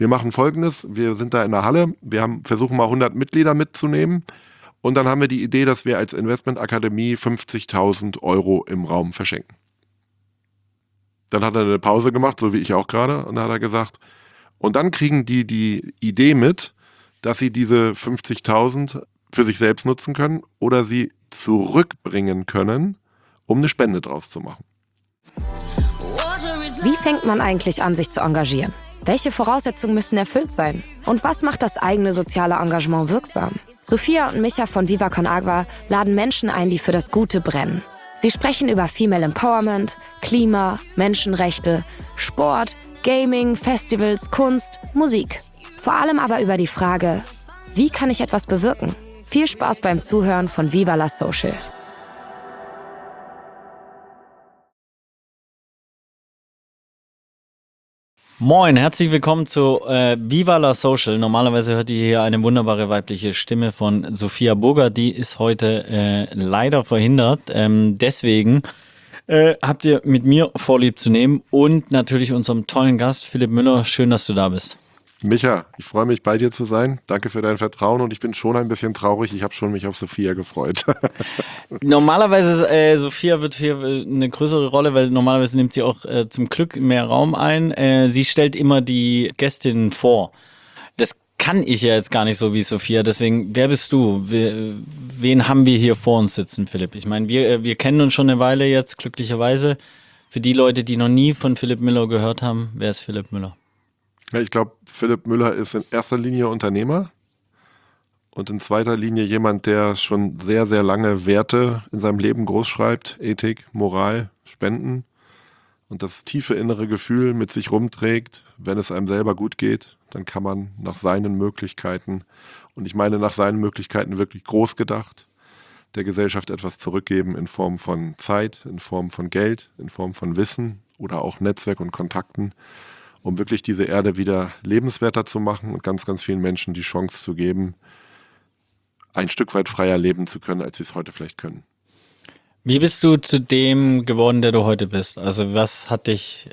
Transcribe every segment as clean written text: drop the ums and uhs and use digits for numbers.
wir machen Folgendes, wir sind da in der Halle, versuchen mal 100 Mitglieder mitzunehmen und dann haben wir die Idee, dass wir als Investmentakademie 50.000 Euro im Raum verschenken. Dann hat er eine Pause gemacht, so wie ich auch gerade, und dann hat er gesagt, und dann kriegen die Idee mit, dass sie diese 50.000 für sich selbst nutzen können oder sie zurückbringen können, um eine Spende draus zu machen. Wie fängt man eigentlich an, sich zu engagieren? Welche Voraussetzungen müssen erfüllt sein? Und was macht das eigene soziale Engagement wirksam? Sophia und Micha von Viva Con Agua laden Menschen ein, die für das Gute brennen. Sie sprechen über Female Empowerment, Klima, Menschenrechte, Sport, Gaming, Festivals, Kunst, Musik. Vor allem aber über die Frage, wie kann ich etwas bewirken? Viel Spaß beim Zuhören von Viva la Social. Moin, herzlich willkommen zu Viva la Social. Normalerweise hört ihr hier eine wunderbare weibliche Stimme von Sophia Burger. Die ist heute leider verhindert. Deswegen habt ihr mit mir Vorlieb zu nehmen und natürlich unserem tollen Gast Philipp Müller. Schön, dass du da bist. Micha, ich freue mich, bei dir zu sein. Danke für dein Vertrauen und ich bin schon ein bisschen traurig. Ich habe schon mich auf Sophia gefreut. Normalerweise, Sophia wird hier eine größere Rolle, weil normalerweise nimmt sie auch zum Glück mehr Raum ein. Sie stellt immer die Gästinnen vor. Das kann ich ja jetzt gar nicht so wie Sophia. Deswegen, wer bist du? Wen haben wir hier vor uns sitzen, Philipp? Ich meine, wir kennen uns schon eine Weile jetzt, glücklicherweise. Für die Leute, die noch nie von Philipp Müller gehört haben, wer ist Philipp Müller? Ja, ich glaube, Philipp Müller ist in erster Linie Unternehmer und in zweiter Linie jemand, der schon sehr, sehr lange Werte in seinem Leben großschreibt. Ethik, Moral, Spenden und das tiefe innere Gefühl mit sich rumträgt, wenn es einem selber gut geht, dann kann man nach seinen Möglichkeiten, und ich meine nach seinen Möglichkeiten wirklich groß gedacht, der Gesellschaft etwas zurückgeben in Form von Zeit, in Form von Geld, in Form von Wissen oder auch Netzwerk und Kontakten, um wirklich diese Erde wieder lebenswerter zu machen und ganz, ganz vielen Menschen die Chance zu geben, ein Stück weit freier leben zu können, als sie es heute vielleicht können. Wie bist du zu dem geworden, der du heute bist? Also was hat dich,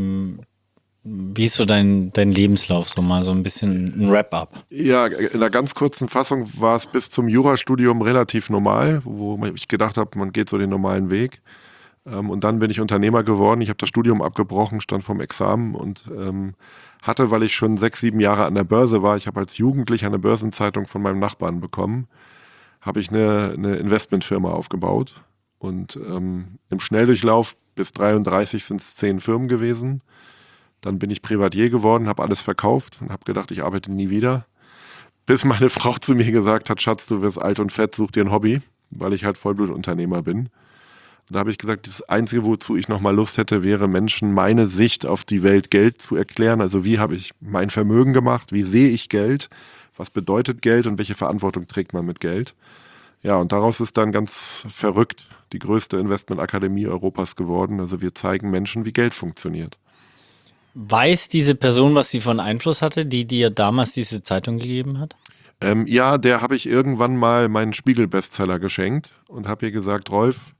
wie ist so dein Lebenslauf, so mal so ein bisschen ein Wrap-up? Ja, in einer ganz kurzen Fassung war es bis zum Jurastudium relativ normal, wo ich gedacht habe, man geht so den normalen Weg. Und dann bin ich Unternehmer geworden. Ich habe das Studium abgebrochen, stand vorm Examen und hatte, weil ich schon 6, 7 Jahre an der Börse war, ich habe als Jugendlicher eine Börsenzeitung von meinem Nachbarn bekommen, habe ich eine Investmentfirma aufgebaut. Und im Schnelldurchlauf bis 33 sind es 10 Firmen gewesen. Dann bin ich Privatier geworden, habe alles verkauft und habe gedacht, ich arbeite nie wieder. Bis meine Frau zu mir gesagt hat, Schatz, du wirst alt und fett, such dir ein Hobby, weil ich halt Vollblutunternehmer bin. Da habe ich gesagt, das Einzige, wozu ich nochmal Lust hätte, wäre Menschen meine Sicht auf die Welt Geld zu erklären. Also wie habe ich mein Vermögen gemacht, wie sehe ich Geld, was bedeutet Geld und welche Verantwortung trägt man mit Geld. Ja, und daraus ist dann ganz verrückt die größte Investmentakademie Europas geworden. Also wir zeigen Menschen, wie Geld funktioniert. Weiß diese Person, was sie von Einfluss hatte, die dir damals diese Zeitung gegeben hat? Ja, der habe ich irgendwann mal meinen Spiegel-Bestseller geschenkt und habe ihr gesagt, Rolf,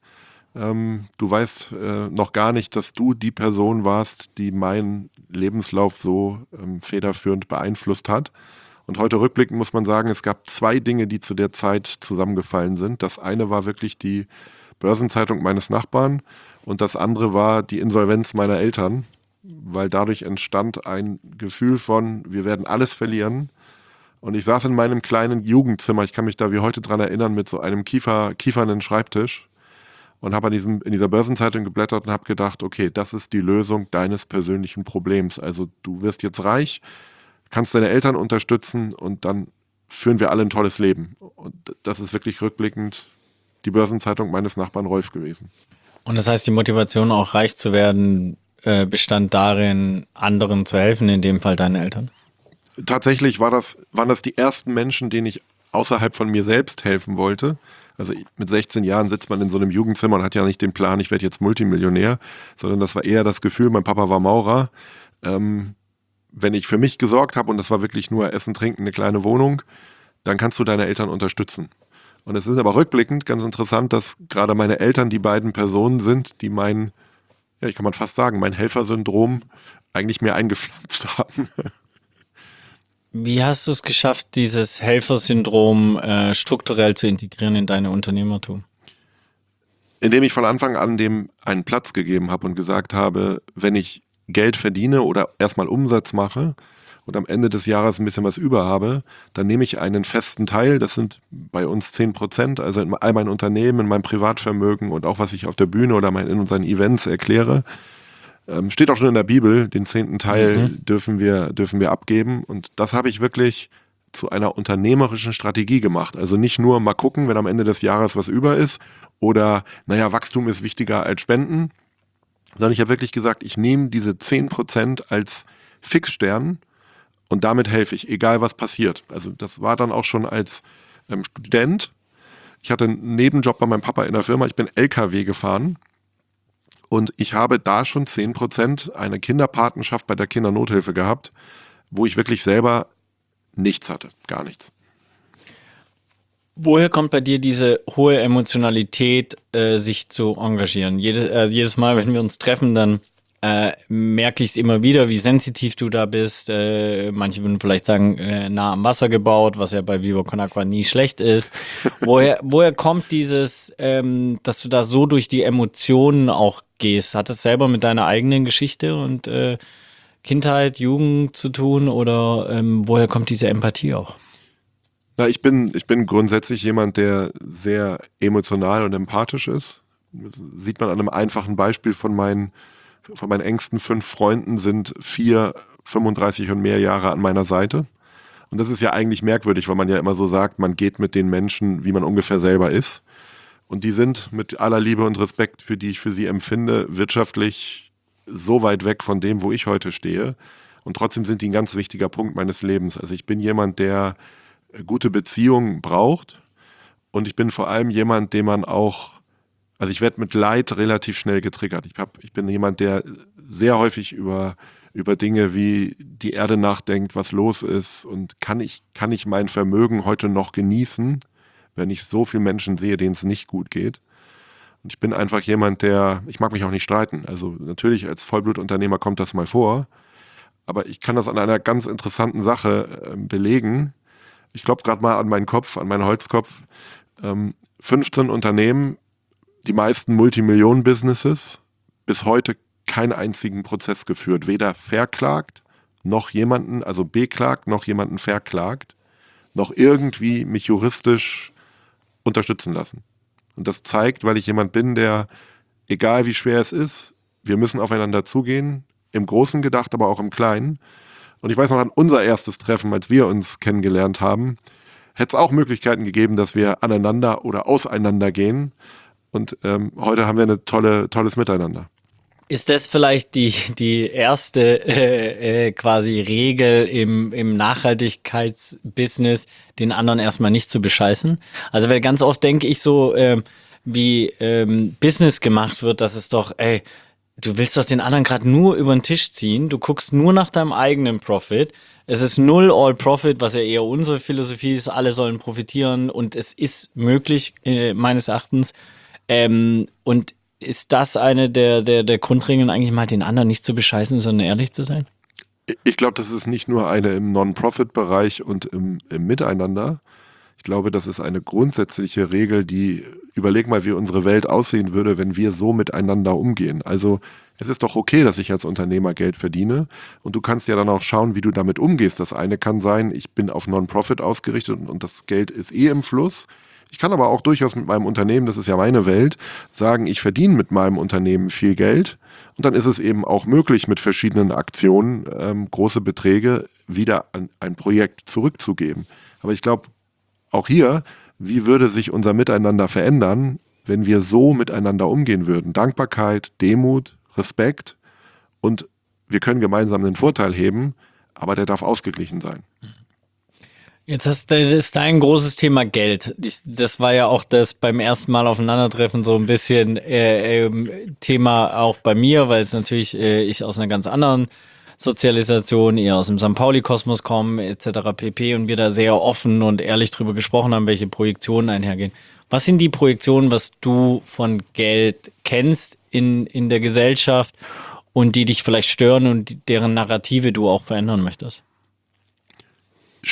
du weißt noch gar nicht, dass du die Person warst, die meinen Lebenslauf so federführend beeinflusst hat. Und heute rückblickend muss man sagen, es gab 2 Dinge, die zu der Zeit zusammengefallen sind. Das eine war wirklich die Börsenzeitung meines Nachbarn und das andere war die Insolvenz meiner Eltern, weil dadurch entstand ein Gefühl von, wir werden alles verlieren. Und ich saß in meinem kleinen Jugendzimmer, ich kann mich da wie heute dran erinnern, mit so einem kiefernen Schreibtisch. Und habe in dieser Börsenzeitung geblättert und habe gedacht, okay, das ist die Lösung deines persönlichen Problems. Also du wirst jetzt reich, kannst deine Eltern unterstützen und dann führen wir alle ein tolles Leben. Und das ist wirklich rückblickend die Börsenzeitung meines Nachbarn Rolf gewesen. Und das heißt, die Motivation, auch reich zu werden, bestand darin, anderen zu helfen, in dem Fall deinen Eltern? Tatsächlich waren das die ersten Menschen, denen ich außerhalb von mir selbst helfen wollte. Also mit 16 Jahren sitzt man in so einem Jugendzimmer und hat ja nicht den Plan, ich werde jetzt Multimillionär, sondern das war eher das Gefühl, mein Papa war Maurer. Wenn ich für mich gesorgt habe und das war wirklich nur Essen, Trinken, eine kleine Wohnung, dann kannst du deine Eltern unterstützen. Und es ist aber rückblickend ganz interessant, dass gerade meine Eltern die beiden Personen sind, die mein Helfersyndrom eigentlich mir eingepflanzt haben. Wie hast du es geschafft, dieses Helfersyndrom strukturell zu integrieren in deine Unternehmertum? Indem ich von Anfang an dem einen Platz gegeben habe und gesagt habe, wenn ich Geld verdiene oder erstmal Umsatz mache und am Ende des Jahres ein bisschen was über habe, dann nehme ich einen festen Teil, das sind bei uns 10%, also in all meinen Unternehmen, in meinem Privatvermögen und auch was ich auf der Bühne oder in unseren Events erkläre, steht auch schon in der Bibel, den 10. Teil dürfen wir abgeben, und das habe ich wirklich zu einer unternehmerischen Strategie gemacht. Also nicht nur mal gucken, wenn am Ende des Jahres was über ist oder, naja, Wachstum ist wichtiger als Spenden, sondern ich habe wirklich gesagt, ich nehme diese 10% als Fixstern und damit helfe ich, egal was passiert. Also das war dann auch schon als Student. Ich hatte einen Nebenjob bei meinem Papa in der Firma, ich bin LKW gefahren. Und ich habe da schon 10% eine Kinderpatenschaft bei der Kindernothilfe gehabt, wo ich wirklich selber nichts hatte, gar nichts. Woher kommt bei dir diese hohe Emotionalität, sich zu engagieren? Jedes Mal, wenn wir uns treffen, dann merke ich es immer wieder, wie sensitiv du da bist. Manche würden vielleicht sagen, nah am Wasser gebaut, was ja bei Viva Con Agua nie schlecht ist. Woher kommt dieses, dass du da so durch die Emotionen auch gehst? Hat es selber mit deiner eigenen Geschichte und Kindheit, Jugend zu tun, oder woher kommt diese Empathie auch? Na, ich bin grundsätzlich jemand, der sehr emotional und empathisch ist. Das sieht man an einem einfachen Beispiel von meinen engsten 5 Freunden sind 4, 35 und mehr Jahre an meiner Seite. Und das ist ja eigentlich merkwürdig, weil man ja immer so sagt, man geht mit den Menschen, wie man ungefähr selber ist. Und die sind mit aller Liebe und Respekt, die ich für sie empfinde, wirtschaftlich so weit weg von dem, wo ich heute stehe. Und trotzdem sind die ein ganz wichtiger Punkt meines Lebens. Also ich bin jemand, der gute Beziehungen braucht. Und ich bin vor allem jemand, dem man auch, also ich werde mit Leid relativ schnell getriggert. Ich bin jemand, der sehr häufig über Dinge wie die Erde nachdenkt, was los ist, und kann ich mein Vermögen heute noch genießen, wenn ich so viele Menschen sehe, denen es nicht gut geht. Und ich bin einfach jemand, ich mag mich auch nicht streiten. Also natürlich als Vollblutunternehmer kommt das mal vor, aber ich kann das an einer ganz interessanten Sache belegen. Ich klopfe gerade mal an meinen Kopf, an meinen Holzkopf. 15 Unternehmen, die meisten Multimillionen-Businesses, bis heute keinen einzigen Prozess geführt. Weder verklagt, noch jemanden, also beklagt, noch jemanden verklagt, noch irgendwie mich juristisch unterstützen lassen. Und das zeigt, weil ich jemand bin, der, egal wie schwer es ist, wir müssen aufeinander zugehen, im Großen gedacht, aber auch im Kleinen. Und ich weiß noch an unser erstes Treffen, als wir uns kennengelernt haben, hätte es auch Möglichkeiten gegeben, dass wir aneinander oder auseinander gehen. Und heute haben wir ein tolles Miteinander. Ist das vielleicht die erste quasi Regel im Nachhaltigkeitsbusiness, den anderen erstmal nicht zu bescheißen? Also weil ganz oft denke ich so, wie Business gemacht wird, dass es doch, du willst doch den anderen gerade nur über den Tisch ziehen, du guckst nur nach deinem eigenen Profit. Es ist null all profit, was ja eher unsere Philosophie ist, alle sollen profitieren, und es ist möglich, meines Erachtens. Und ist das eine der Grundregeln, eigentlich mal den anderen nicht zu bescheißen, sondern ehrlich zu sein? Ich glaube, das ist nicht nur eine im Non-Profit-Bereich und im Miteinander. Ich glaube, das ist eine grundsätzliche Regel, überleg mal, wie unsere Welt aussehen würde, wenn wir so miteinander umgehen. Also es ist doch okay, dass ich als Unternehmer Geld verdiene, und du kannst ja dann auch schauen, wie du damit umgehst. Das eine kann sein, ich bin auf Non-Profit ausgerichtet und das Geld ist im Fluss. Ich kann aber auch durchaus mit meinem Unternehmen, das ist ja meine Welt, sagen, ich verdiene mit meinem Unternehmen viel Geld, und dann ist es eben auch möglich, mit verschiedenen Aktionen große Beträge wieder an ein Projekt zurückzugeben. Aber ich glaube, auch hier, wie würde sich unser Miteinander verändern, wenn wir so miteinander umgehen würden? Dankbarkeit, Demut, Respekt, und wir können gemeinsam den Vorteil heben, aber der darf ausgeglichen sein. Jetzt ist dein großes Thema Geld. Das war ja auch das beim ersten Mal aufeinandertreffen so ein bisschen Thema auch bei mir, weil es natürlich ich aus einer ganz anderen Sozialisation, eher aus dem St. Pauli-Kosmos komme, etc. pp. Und wir da sehr offen und ehrlich drüber gesprochen haben, welche Projektionen einhergehen. Was sind die Projektionen, was du von Geld kennst in der Gesellschaft und die dich vielleicht stören und deren Narrative du auch verändern möchtest?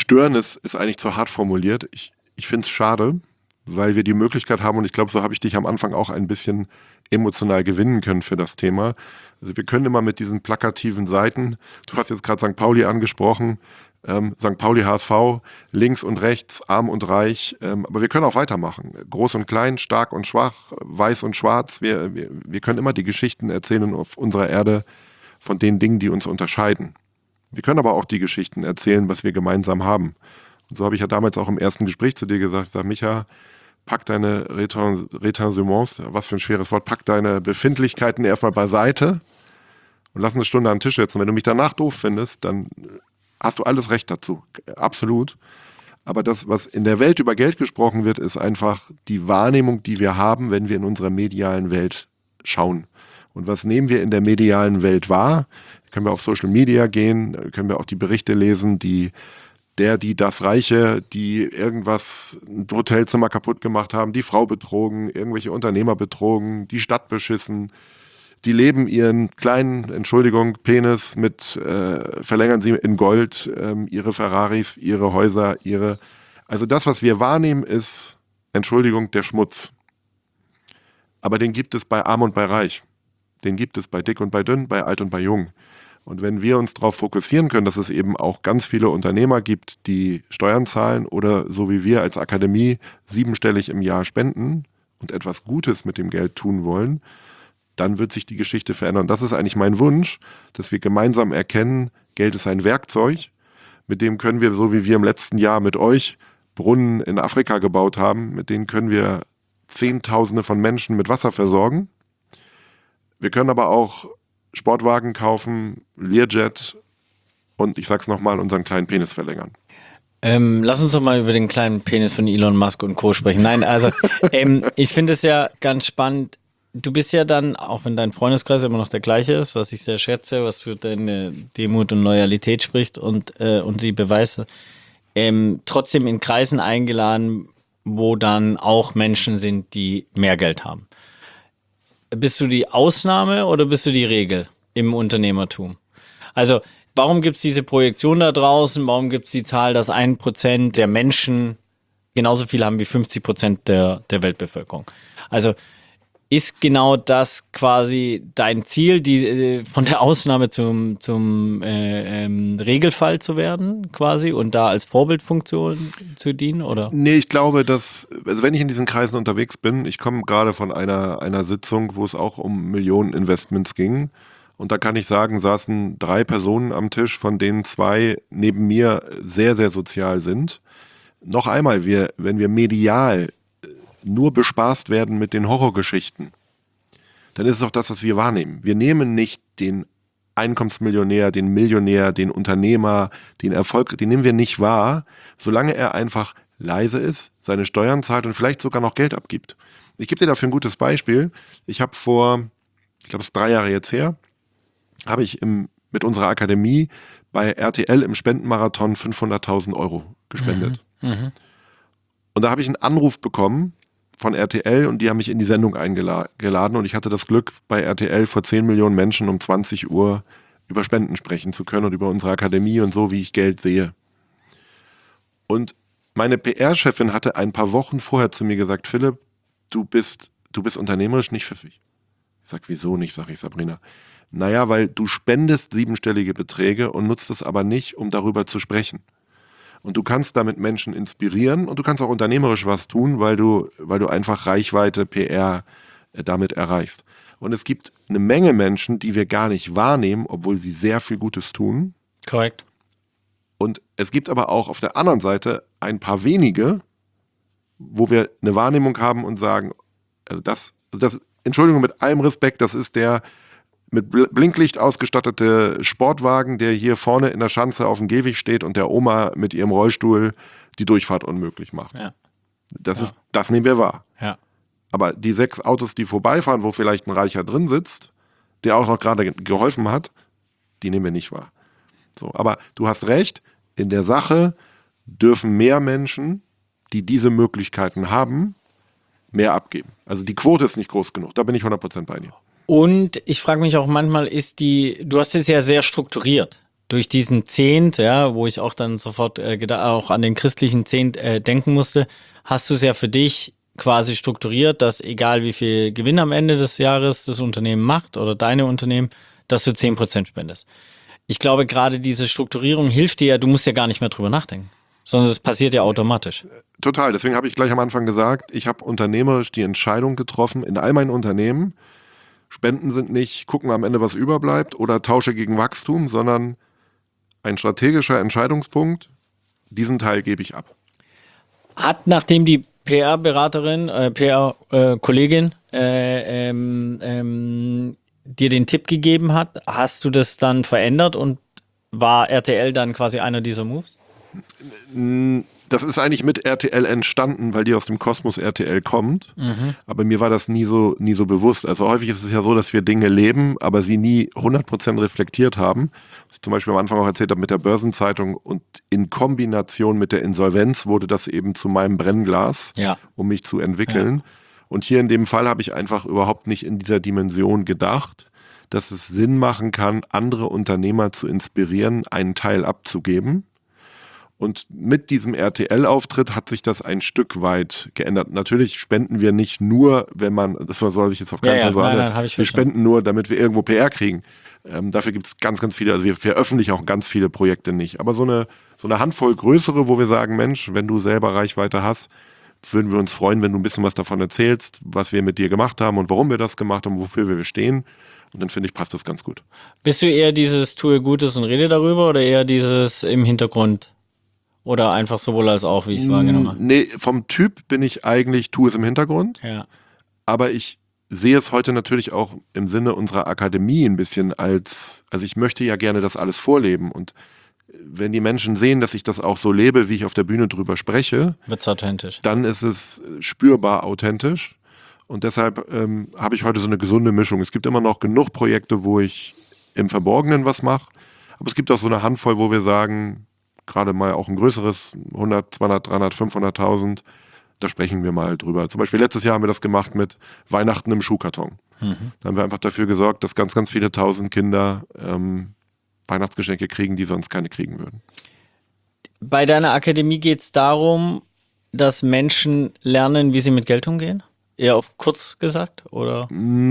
stören ist eigentlich zu hart formuliert. Ich finde es schade, weil wir die Möglichkeit haben, und ich glaube, so habe ich dich am Anfang auch ein bisschen emotional gewinnen können für das Thema. Also wir können immer mit diesen plakativen Seiten, du hast jetzt gerade St. Pauli angesprochen, St. Pauli HSV, links und rechts, arm und reich, aber wir können auch weitermachen. Groß und klein, stark und schwach, weiß und schwarz. Wir können immer die Geschichten erzählen auf unserer Erde von den Dingen, die uns unterscheiden. Wir können aber auch die Geschichten erzählen, was wir gemeinsam haben. Und so habe ich ja damals auch im ersten Gespräch zu dir gesagt, ich sage, Micha, pack deine Retensements, was für ein schweres Wort, pack deine Befindlichkeiten erstmal beiseite und lass eine Stunde am Tisch sitzen. Wenn du mich danach doof findest, dann hast du alles Recht dazu, absolut. Aber das, was in der Welt über Geld gesprochen wird, ist einfach die Wahrnehmung, die wir haben, wenn wir in unserer medialen Welt schauen. Und was nehmen wir in der medialen Welt wahr? Können wir auf Social Media gehen, können wir auch die Berichte lesen, die das Reiche, die irgendwas, ein Hotelzimmer kaputt gemacht haben, die Frau betrogen, irgendwelche Unternehmer betrogen, die Stadt beschissen, die leben ihren kleinen, Penis mit, verlängern sie in Gold, ihre Ferraris, ihre Häuser, also das, was wir wahrnehmen, ist, der Schmutz. Aber den gibt es bei Arm und bei Reich. Den gibt es bei Dick und bei Dünn, bei Alt und bei Jung. Und wenn wir uns darauf fokussieren können, dass es eben auch ganz viele Unternehmer gibt, die Steuern zahlen oder so wie wir als Akademie 7-stellig im Jahr spenden und etwas Gutes mit dem Geld tun wollen, dann wird sich die Geschichte verändern. Das ist eigentlich mein Wunsch, dass wir gemeinsam erkennen, Geld ist ein Werkzeug, mit dem können wir, so wie wir im letzten Jahr mit euch Brunnen in Afrika gebaut haben, mit denen können wir Zehntausende von Menschen mit Wasser versorgen. Wir können aber auch Sportwagen kaufen, Learjet und ich sag's nochmal, unseren kleinen Penis verlängern. Lass uns doch mal über den kleinen Penis von Elon Musk und Co. sprechen. Nein, also ich finde es ja ganz spannend. Du bist ja dann, auch wenn dein Freundeskreis immer noch der gleiche ist, was ich sehr schätze, was für deine Demut und Loyalität spricht und die Beweise, trotzdem in Kreisen eingeladen, wo dann auch Menschen sind, die mehr Geld haben. Bist du die Ausnahme oder bist du die Regel im Unternehmertum? Also, warum gibt es diese Projektion da draußen? Warum gibt es die Zahl, dass 1% der Menschen genauso viel haben wie 50% der Weltbevölkerung? Also, ist genau das quasi dein Ziel, von der Ausnahme zum Regelfall zu werden, quasi, und da als Vorbildfunktion zu dienen, oder? Nee, ich glaube, dass, also wenn ich in diesen Kreisen unterwegs bin, ich komme gerade von einer Sitzung, wo es auch um Millionen-Investments ging. Und da kann ich sagen, saßen 3 Personen am Tisch, von denen 2 neben mir sehr, sehr sozial sind. Noch einmal, wenn wir medial nur bespaßt werden mit den Horrorgeschichten, dann ist es auch das, was wir wahrnehmen. Wir nehmen nicht den Einkommensmillionär, den Millionär, den Unternehmer, den Erfolg, den nehmen wir nicht wahr, solange er einfach leise ist, seine Steuern zahlt und vielleicht sogar noch Geld abgibt. Ich gebe dir dafür ein gutes Beispiel. Ich habe ich glaube es ist 3 Jahre jetzt her, habe ich mit unserer Akademie bei RTL im Spendenmarathon 500.000 Euro gespendet. Und da habe ich einen Anruf bekommen von RTL und die haben mich in die Sendung eingeladen und ich hatte das Glück, bei RTL vor 10 Millionen Menschen um 20 Uhr über Spenden sprechen zu können und über unsere Akademie und so, wie ich Geld sehe. Und meine PR-Chefin hatte ein paar Wochen vorher zu mir gesagt, Philipp, du bist unternehmerisch nicht pfiffig. Ich sag, wieso nicht, sag ich, Sabrina. Naja, weil du spendest 7-stellige Beträge und nutzt es aber nicht, um darüber zu sprechen. Und du kannst damit Menschen inspirieren und du kannst auch unternehmerisch was tun, weil du einfach Reichweite, PR damit erreichst. Und es gibt eine Menge Menschen, die wir gar nicht wahrnehmen, obwohl sie sehr viel Gutes tun. Korrekt. Und es gibt aber auch auf der anderen Seite ein paar wenige, wo wir eine Wahrnehmung haben und sagen, also das, Entschuldigung, mit allem Respekt, das ist der mit Blinklicht ausgestattete Sportwagen, der hier vorne in der Schanze auf dem Gehweg steht und der Oma mit ihrem Rollstuhl die Durchfahrt unmöglich macht. Ja. Das nehmen wir wahr. Ja. Aber die 6 Autos, die vorbeifahren, wo vielleicht ein Reicher drin sitzt, der auch noch gerade geholfen hat, die nehmen wir nicht wahr. So, aber du hast recht, in der Sache dürfen mehr Menschen, die diese Möglichkeiten haben, mehr abgeben. Also die Quote ist nicht groß genug, da bin ich 100% bei dir. Und ich frage mich auch manchmal, du hast es ja sehr strukturiert. durch diesen Zehnt, ja, wo ich auch dann sofort auch an den christlichen Zehnt denken musste, hast du es ja für dich quasi strukturiert, dass egal wie viel Gewinn am Ende des Jahres das Unternehmen macht oder deine Unternehmen, dass du 10% spendest. Ich glaube, gerade diese Strukturierung hilft dir ja, du musst ja gar nicht mehr drüber nachdenken, sondern es passiert ja automatisch. Total, deswegen habe ich gleich am Anfang gesagt, ich habe unternehmerisch die Entscheidung getroffen, in all meinen Unternehmen, Spenden sind nicht, gucken wir am Ende, was überbleibt oder Tausche gegen Wachstum, sondern ein strategischer Entscheidungspunkt, diesen Teil gebe ich ab. Hat, nachdem die PR-Beraterin, PR-Kollegin dir den Tipp gegeben hat, hast du das dann verändert und war RTL dann quasi einer dieser Moves? Das ist eigentlich mit RTL entstanden, weil die aus dem Kosmos RTL kommt. Aber mir war das nie so bewusst. Also häufig ist es ja so, dass wir Dinge leben, aber sie nie 100% reflektiert haben. Was ich zum Beispiel am Anfang auch erzählt habe mit der Börsenzeitung und in Kombination mit der Insolvenz wurde das eben zu meinem Brennglas, um mich zu entwickeln. Ja. Und hier in dem Fall habe ich einfach überhaupt nicht in dieser Dimension gedacht, dass es Sinn machen kann, andere Unternehmer zu inspirieren, einen Teil abzugeben. Und mit diesem RTL-Auftritt hat sich das ein Stück weit geändert. Natürlich spenden wir nicht nur, wenn man, das soll ich jetzt auf keinen Fall sagen, wir spenden nur, damit wir irgendwo PR kriegen. Dafür gibt es ganz, ganz viele, also wir veröffentlichen auch ganz viele Projekte nicht. Aber so eine Handvoll größere, wo wir sagen, Mensch, wenn du selber Reichweite hast, würden wir uns freuen, wenn du ein bisschen was davon erzählst, was wir mit dir gemacht haben und warum wir das gemacht haben, wofür wir stehen. Und dann finde ich, passt das ganz gut. Bist du eher dieses Tue Gutes und rede darüber oder eher dieses im Hintergrund? Oder einfach sowohl als auch, wie ich es wahrgenommen habe? Nee, vom Typ bin ich eigentlich, tue es im Hintergrund. Ja. Aber ich sehe es heute natürlich auch im Sinne unserer Akademie ein bisschen also ich möchte ja gerne das alles vorleben. Und wenn die Menschen sehen, dass ich das auch so lebe, wie ich auf der Bühne drüber spreche, wird's authentisch. Dann ist es spürbar authentisch. Und deshalb habe ich heute so eine gesunde Mischung. Es gibt immer noch genug Projekte, wo ich im Verborgenen was mache. Aber es gibt auch so eine Handvoll, wo wir sagen, gerade mal auch ein größeres, 100, 200, 300, 500.000, da sprechen wir mal drüber. Zum Beispiel letztes Jahr haben wir das gemacht mit Weihnachten im Schuhkarton. Da haben wir einfach dafür gesorgt, dass ganz, ganz viele tausend Kinder Weihnachtsgeschenke kriegen, die sonst keine kriegen würden. Bei deiner Akademie geht es darum, dass Menschen lernen, wie sie mit Geld umgehen? Eher auf kurz gesagt, oder?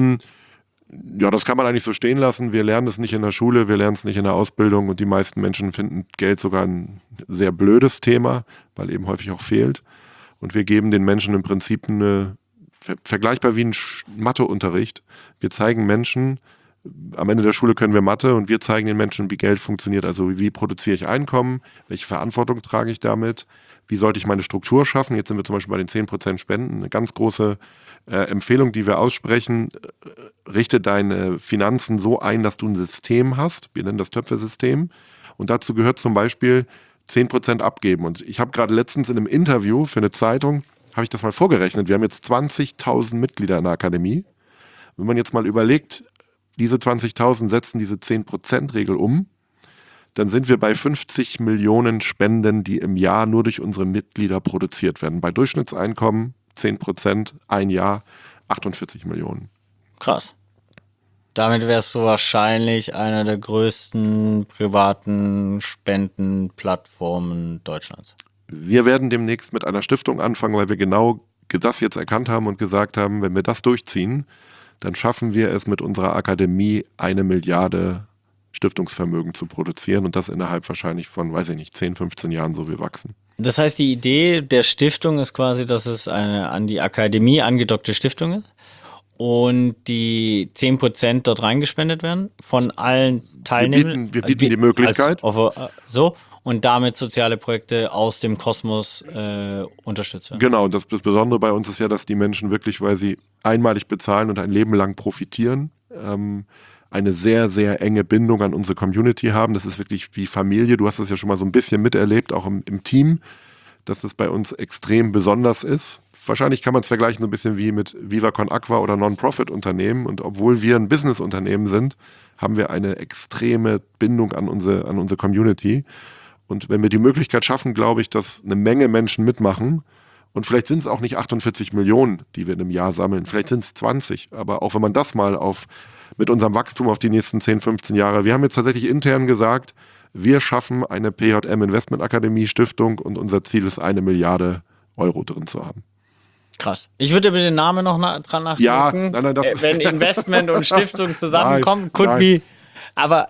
Ja, das kann man eigentlich so stehen lassen. Wir lernen es nicht in der Schule, wir lernen es nicht in der Ausbildung und die meisten Menschen finden Geld sogar ein sehr blödes Thema, weil eben häufig auch fehlt. Und wir geben den Menschen im Prinzip vergleichbar wie ein Matheunterricht. Wir zeigen Menschen, am Ende der Schule können wir Mathe und wir zeigen den Menschen, wie Geld funktioniert. Also wie produziere ich Einkommen, welche Verantwortung trage ich damit, wie sollte ich meine Struktur schaffen. Jetzt sind wir zum Beispiel bei den 10% Spenden. Eine ganz große Empfehlung, die wir aussprechen, richte deine Finanzen so ein, dass du ein System hast. Wir nennen das Töpfe-System. Und dazu gehört zum Beispiel 10% abgeben. Und ich habe gerade letztens in einem Interview für eine Zeitung, habe ich das mal vorgerechnet. Wir haben jetzt 20.000 Mitglieder in der Akademie. Wenn man jetzt mal überlegt, diese 20.000 setzen diese 10%-Regel um, dann sind wir bei 50 Millionen Spenden, die im Jahr nur durch unsere Mitglieder produziert werden. Bei Durchschnittseinkommen 10%, ein Jahr 48 Millionen. Krass. Damit wärst du wahrscheinlich einer der größten privaten Spendenplattformen Deutschlands. Wir werden demnächst mit einer Stiftung anfangen, weil wir genau das jetzt erkannt haben und gesagt haben, wenn wir das durchziehen, dann schaffen wir es mit unserer Akademie 1 Milliarde Stiftungsvermögen zu produzieren und das innerhalb wahrscheinlich von, 10, 15 Jahren, so wir wachsen. Das heißt, die Idee der Stiftung ist quasi, dass es eine an die Akademie angedockte Stiftung ist und die 10% dort reingespendet werden von allen Teilnehmern. Wir bieten die Möglichkeit. Und damit soziale Projekte aus dem Kosmos unterstützt werden. Genau, das Besondere bei uns ist ja, dass die Menschen wirklich, weil sie einmalig bezahlen und ein Leben lang profitieren, eine sehr, sehr enge Bindung an unsere Community haben. Das ist wirklich wie Familie. Du hast es ja schon mal so ein bisschen miterlebt, auch im Team, dass es bei uns extrem besonders ist. Wahrscheinlich kann man es vergleichen so ein bisschen wie mit Viva Con Aqua oder Non-Profit-Unternehmen. Und obwohl wir ein Business-Unternehmen sind, haben wir eine extreme Bindung an unsere Community. Und wenn wir die Möglichkeit schaffen, glaube ich, dass eine Menge Menschen mitmachen, und vielleicht sind es auch nicht 48 Millionen, die wir in einem Jahr sammeln, vielleicht sind es 20, aber auch wenn man das mal mit unserem Wachstum auf die nächsten 10, 15 Jahre, wir haben jetzt tatsächlich intern gesagt, wir schaffen eine PJM Investment Akademie Stiftung und unser Ziel ist 1 Milliarde Euro drin zu haben. Krass. Ich würde mir den Namen noch dran nachdenken. Ja, nein, das wenn Investment und Stiftung zusammenkommen, could nein. be. Aber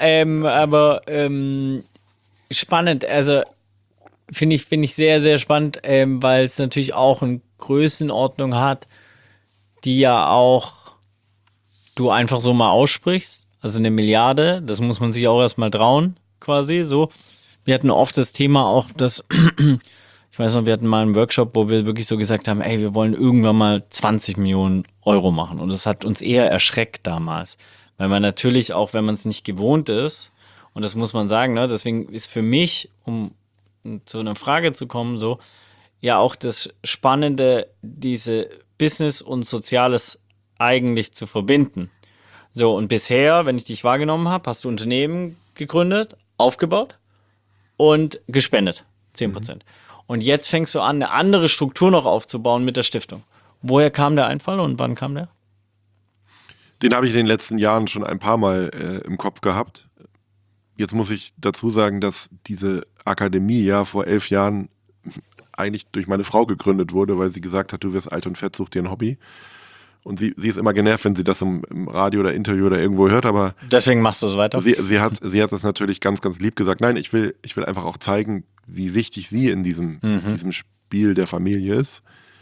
spannend. Also finde ich sehr, sehr spannend, weil es natürlich auch eine Größenordnung hat, die ja auch du einfach so mal aussprichst. Also 1 Milliarde, das muss man sich auch erstmal trauen, quasi so. Wir hatten oft das Thema auch, dass ich weiß noch, wir hatten mal einen Workshop, wo wir wirklich so gesagt haben, ey, wir wollen irgendwann mal 20 Millionen Euro machen. Und das hat uns eher erschreckt damals. Weil man natürlich auch, wenn man es nicht gewohnt ist, und das muss man sagen, ne, deswegen ist für mich, um zu einer Frage zu kommen, so, ja auch das Spannende, diese Business und Soziales eigentlich zu verbinden. So, und bisher, wenn ich dich wahrgenommen habe, hast du Unternehmen gegründet, aufgebaut und gespendet. 10%. Und jetzt fängst du an, eine andere Struktur noch aufzubauen mit der Stiftung. Woher kam der Einfall und wann kam der? Den habe ich in den letzten Jahren schon ein paar Mal im Kopf gehabt. Jetzt muss ich dazu sagen, dass diese Akademie ja vor 11 Jahren eigentlich durch meine Frau gegründet wurde, weil sie gesagt hat, du wirst alt und fett, such dir ein Hobby. Und sie ist immer genervt, wenn sie das im Radio oder Interview oder irgendwo hört, aber deswegen machst du es weiter. Sie hat das natürlich ganz, ganz lieb gesagt. Nein, ich will einfach auch zeigen, wie wichtig sie in diesem Spiel der Familie ist.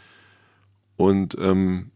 Und in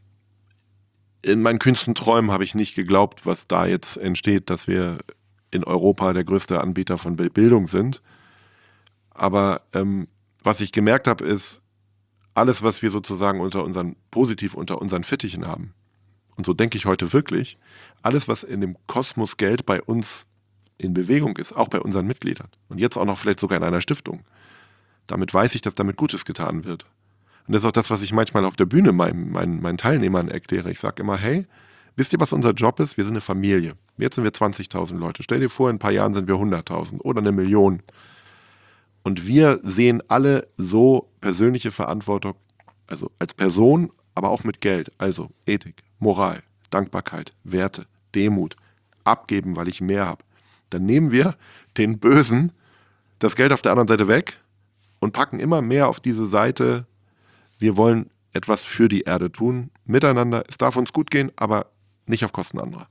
meinen kühnsten Träumen habe ich nicht geglaubt, was da jetzt entsteht, dass wir in Europa der größte Anbieter von Bildung sind. Aber was ich gemerkt habe, ist, alles, was wir sozusagen positiv unter unseren Fittichen haben, und so denke ich heute wirklich, alles, was in dem Kosmos Geld bei uns in Bewegung ist, auch bei unseren Mitgliedern und jetzt auch noch vielleicht sogar in einer Stiftung, damit weiß ich, dass damit Gutes getan wird. Und das ist auch das, was ich manchmal auf der Bühne meinen Teilnehmern erkläre. Ich sage immer, hey, wisst ihr, was unser Job ist? Wir sind eine Familie. Jetzt sind wir 20.000 Leute. Stell dir vor, in ein paar Jahren sind wir 100.000 oder 1 Million. Und wir sehen alle so persönliche Verantwortung, also als Person, aber auch mit Geld. Also Ethik, Moral, Dankbarkeit, Werte, Demut, abgeben, weil ich mehr habe. Dann nehmen wir den Bösen das Geld auf der anderen Seite weg und packen immer mehr auf diese Seite, wir wollen etwas für die Erde tun, miteinander. Es darf uns gut gehen, aber nicht auf Kosten anderer.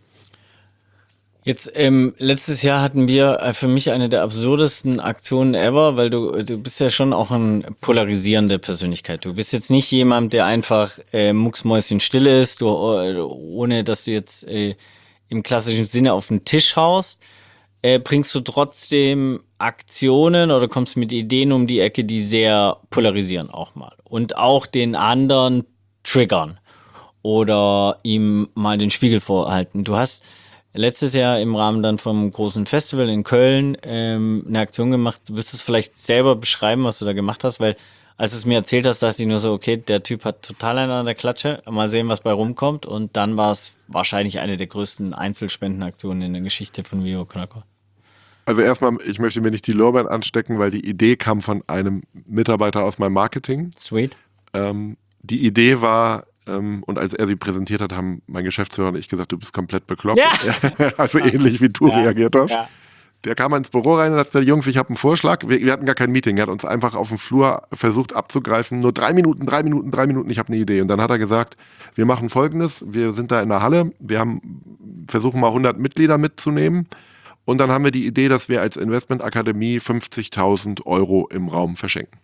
Jetzt, letztes Jahr hatten wir für mich eine der absurdesten Aktionen ever, weil du bist ja schon auch eine polarisierende Persönlichkeit. Du bist jetzt nicht jemand, der einfach mucksmäuschenstill ist, ohne dass du jetzt im klassischen Sinne auf den Tisch haust. Bringst du trotzdem Aktionen oder kommst mit Ideen um die Ecke, die sehr polarisieren auch mal und auch den anderen triggern oder ihm mal den Spiegel vorhalten. Du hast letztes Jahr im Rahmen dann vom großen Festival in Köln eine Aktion gemacht. Willst du es vielleicht selber beschreiben, was du da gemacht hast? Weil als du es mir erzählt hast, dachte ich nur so, okay, der Typ hat total einen an der Klatsche. Mal sehen, was bei rumkommt. Und dann war es wahrscheinlich eine der größten Einzelspendenaktionen in der Geschichte von Viva Con Agua. Also erstmal, ich möchte mir nicht die Lorbeeren anstecken, weil die Idee kam von einem Mitarbeiter aus meinem Marketing. Sweet. Die Idee war, und als er sie präsentiert hat, haben mein Geschäftsführer und ich gesagt, du bist komplett bekloppt. Ja. Also ähnlich wie du reagiert hast. Ja. Der kam ins Büro rein und hat gesagt, Jungs, ich habe einen Vorschlag. Wir hatten gar kein Meeting. Er hat uns einfach auf dem Flur versucht abzugreifen. Nur 3 Minuten, ich habe eine Idee. Und dann hat er gesagt, wir machen Folgendes. Wir sind da in der Halle. Versuchen mal 100 Mitglieder mitzunehmen. Und dann haben wir die Idee, dass wir als Investmentakademie 50.000 Euro im Raum verschenken.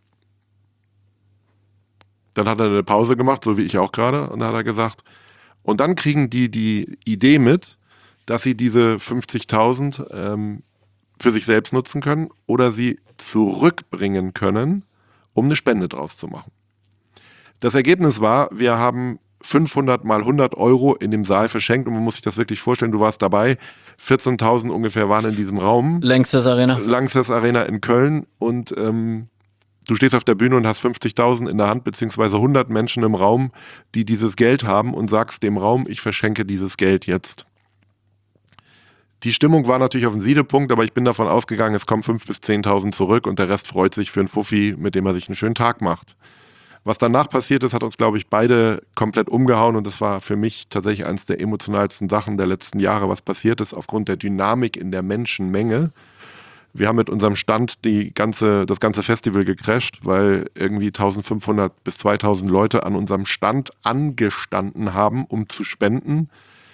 Dann hat er eine Pause gemacht, so wie ich auch gerade. Und dann hat er gesagt, und dann kriegen die Idee mit, dass sie diese 50.000 für sich selbst nutzen können oder sie zurückbringen können, um eine Spende draus zu machen. Das Ergebnis war, wir haben 500 mal 100 Euro in dem Saal verschenkt und man muss sich das wirklich vorstellen, du warst dabei, 14.000 ungefähr waren in diesem Raum. Langstes Arena in Köln und du stehst auf der Bühne und hast 50.000 in der Hand, beziehungsweise 100 Menschen im Raum, die dieses Geld haben und sagst dem Raum, ich verschenke dieses Geld jetzt. Die Stimmung war natürlich auf dem Siedepunkt, aber ich bin davon ausgegangen, es kommen 5.000 bis 10.000 zurück und der Rest freut sich für einen Fuffi, mit dem er sich einen schönen Tag macht. Was danach passiert ist, hat uns, glaube ich, beide komplett umgehauen und das war für mich tatsächlich eines der emotionalsten Sachen der letzten Jahre, was passiert ist aufgrund der Dynamik in der Menschenmenge. Wir haben mit unserem Stand das ganze Festival gecrasht, weil irgendwie 1500 bis 2000 Leute an unserem Stand angestanden haben, um zu spenden.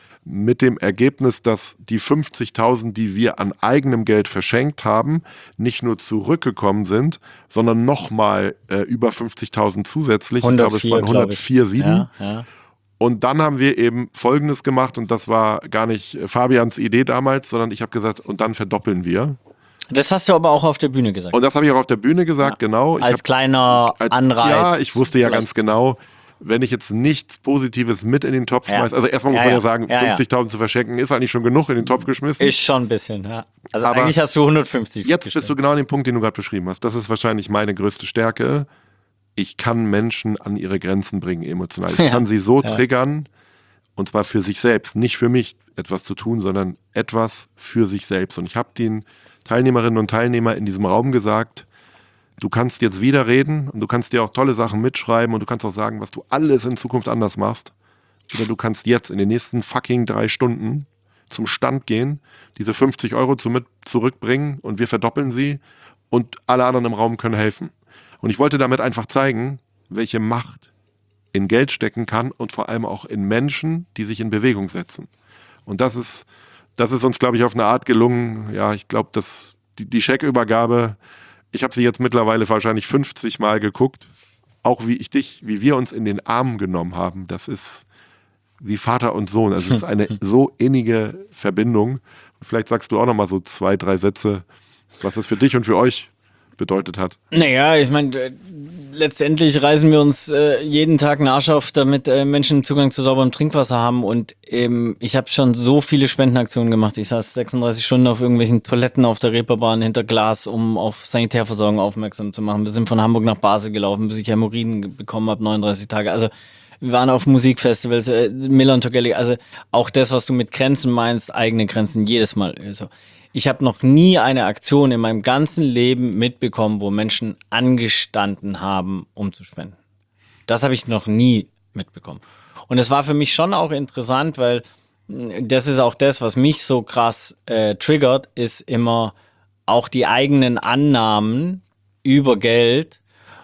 Mit dem Ergebnis, dass die 50.000, die wir an eigenem Geld verschenkt haben, nicht nur zurückgekommen sind, sondern nochmal über 50.000 zusätzlich. 104, ich glaube, es waren 104,7. Ja. Und dann haben wir eben Folgendes gemacht, und das war gar nicht Fabians Idee damals, sondern ich habe gesagt, und dann verdoppeln wir. Das hast du aber auch auf der Bühne gesagt. Und das habe ich auch auf der Bühne gesagt, genau. Als kleiner Anreiz. Ja, ich wusste ja ganz genau, wenn ich jetzt nichts Positives mit in den Topf schmeiße, also erstmal muss man ja sagen, 50.000 zu verschenken ist eigentlich schon genug in den Topf geschmissen. Ist schon ein bisschen, ja. Also aber eigentlich hast du 150. Jetzt bist du genau an dem Punkt, den du gerade beschrieben hast. Das ist wahrscheinlich meine größte Stärke. Ich kann Menschen an ihre Grenzen bringen, emotional. Ich kann sie so triggern, und zwar für sich selbst, nicht für mich etwas zu tun, sondern etwas für sich selbst. Und ich habe den Teilnehmerinnen und Teilnehmern in diesem Raum gesagt, du kannst jetzt wieder reden und du kannst dir auch tolle Sachen mitschreiben und du kannst auch sagen, was du alles in Zukunft anders machst. Oder du kannst jetzt in den nächsten fucking 3 Stunden zum Stand gehen, diese 50 Euro zurückbringen und wir verdoppeln sie und alle anderen im Raum können helfen. Und ich wollte damit einfach zeigen, welche Macht in Geld stecken kann und vor allem auch in Menschen, die sich in Bewegung setzen. Und das ist uns, glaube ich, auf eine Art gelungen. Ja, ich glaube, dass die Scheckübergabe, ich habe sie jetzt mittlerweile wahrscheinlich 50 Mal geguckt. Auch wie wir uns in den Arm genommen haben. Das ist wie Vater und Sohn. Also es ist eine so innige Verbindung. Vielleicht sagst du auch noch mal so 2, 3 Sätze, was es für dich und für euch bedeutet hat. Naja, ich meine, letztendlich reißen wir uns jeden Tag einen Arsch auf, damit Menschen Zugang zu sauberem Trinkwasser haben. Und ich habe schon so viele Spendenaktionen gemacht. Ich saß 36 Stunden auf irgendwelchen Toiletten auf der Reeperbahn hinter Glas, um auf Sanitärversorgung aufmerksam zu machen. Wir sind von Hamburg nach Basel gelaufen, bis ich Hämorrhoiden bekommen habe, 39 Tage. Also wir waren auf Musikfestivals, Miller und Togelli. Also auch das, was du mit Grenzen meinst, eigene Grenzen, jedes Mal. Also ich habe noch nie eine Aktion in meinem ganzen Leben mitbekommen, wo Menschen angestanden haben, um zu spenden. Das habe ich noch nie mitbekommen. Und es war für mich schon auch interessant, weil das ist auch das, was mich so krass triggert, ist immer auch die eigenen Annahmen über Geld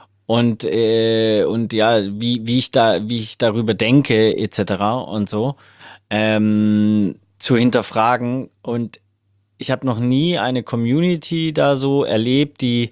und ja, wie ich darüber denke, etc. und so, zu hinterfragen. Und ich habe noch nie eine Community da so erlebt, die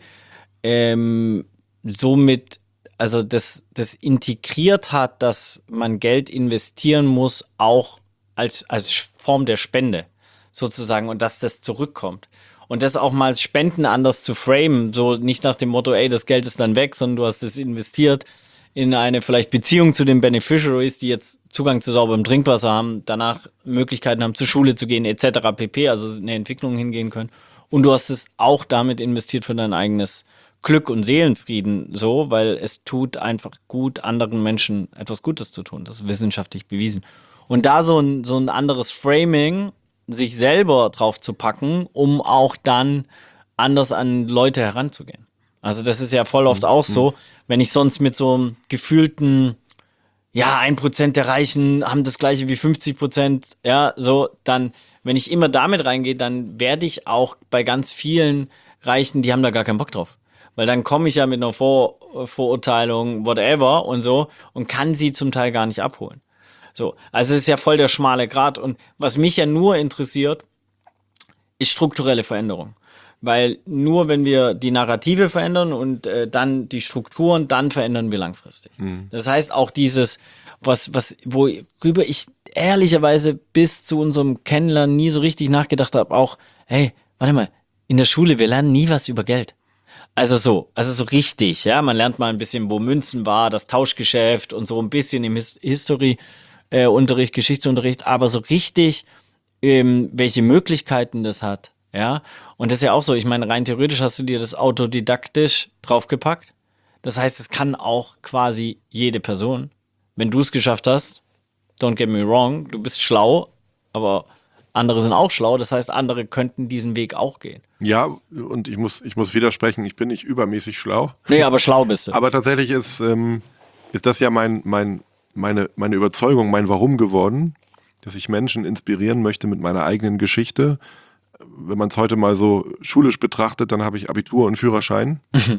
somit, also das integriert hat, dass man Geld investieren muss, auch als Form der Spende sozusagen, und dass das zurückkommt. Und das auch mal Spenden anders zu framen, so nicht nach dem Motto, ey, das Geld ist dann weg, sondern du hast es investiert in eine vielleicht Beziehung zu den Beneficiaries, die jetzt Zugang zu sauberem Trinkwasser haben, danach Möglichkeiten haben, zur Schule zu gehen, etc. pp., also eine Entwicklung hingehen können. Und du hast es auch damit investiert für dein eigenes Glück und Seelenfrieden, so, weil es tut einfach gut, anderen Menschen etwas Gutes zu tun. Das ist wissenschaftlich bewiesen. Und da so ein anderes Framing, sich selber drauf zu packen, um auch dann anders an Leute heranzugehen. Also das ist ja voll oft auch so, wenn ich sonst mit so einem gefühlten, ja, 1% der Reichen haben das gleiche wie 50%, ja, so, dann, wenn ich immer damit reingehe, dann werde ich auch bei ganz vielen Reichen, die haben da gar keinen Bock drauf. Weil dann komme ich ja mit einer Vorurteilung, whatever und so, und kann sie zum Teil gar nicht abholen. So, also es ist ja voll der schmale Grat. Und was mich ja nur interessiert, ist strukturelle Veränderung. Weil nur wenn wir die Narrative verändern und dann die Strukturen, dann verändern wir langfristig. Das heißt auch dieses, worüber ich ehrlicherweise bis zu unserem Kennenlernen nie so richtig nachgedacht habe, auch, hey, warte mal, in der Schule, wir lernen nie was über Geld. Also so richtig, ja, man lernt mal ein bisschen, wo Münzen war, das Tauschgeschäft und so ein bisschen im History-Unterricht, Geschichtsunterricht, aber so richtig, welche Möglichkeiten das hat, ja, und das ist ja auch so, ich meine, rein theoretisch hast du dir das autodidaktisch draufgepackt, das heißt, es kann auch quasi jede Person, wenn du es geschafft hast, don't get me wrong, du bist schlau, aber andere sind auch schlau, das heißt, andere könnten diesen Weg auch gehen. Ja, und ich muss widersprechen, ich bin nicht übermäßig schlau. Nee, aber schlau bist du. Aber tatsächlich ist das ja meine Überzeugung, mein Warum geworden, dass ich Menschen inspirieren möchte mit meiner eigenen Geschichte, wenn man es heute mal so schulisch betrachtet, dann habe ich Abitur und Führerschein,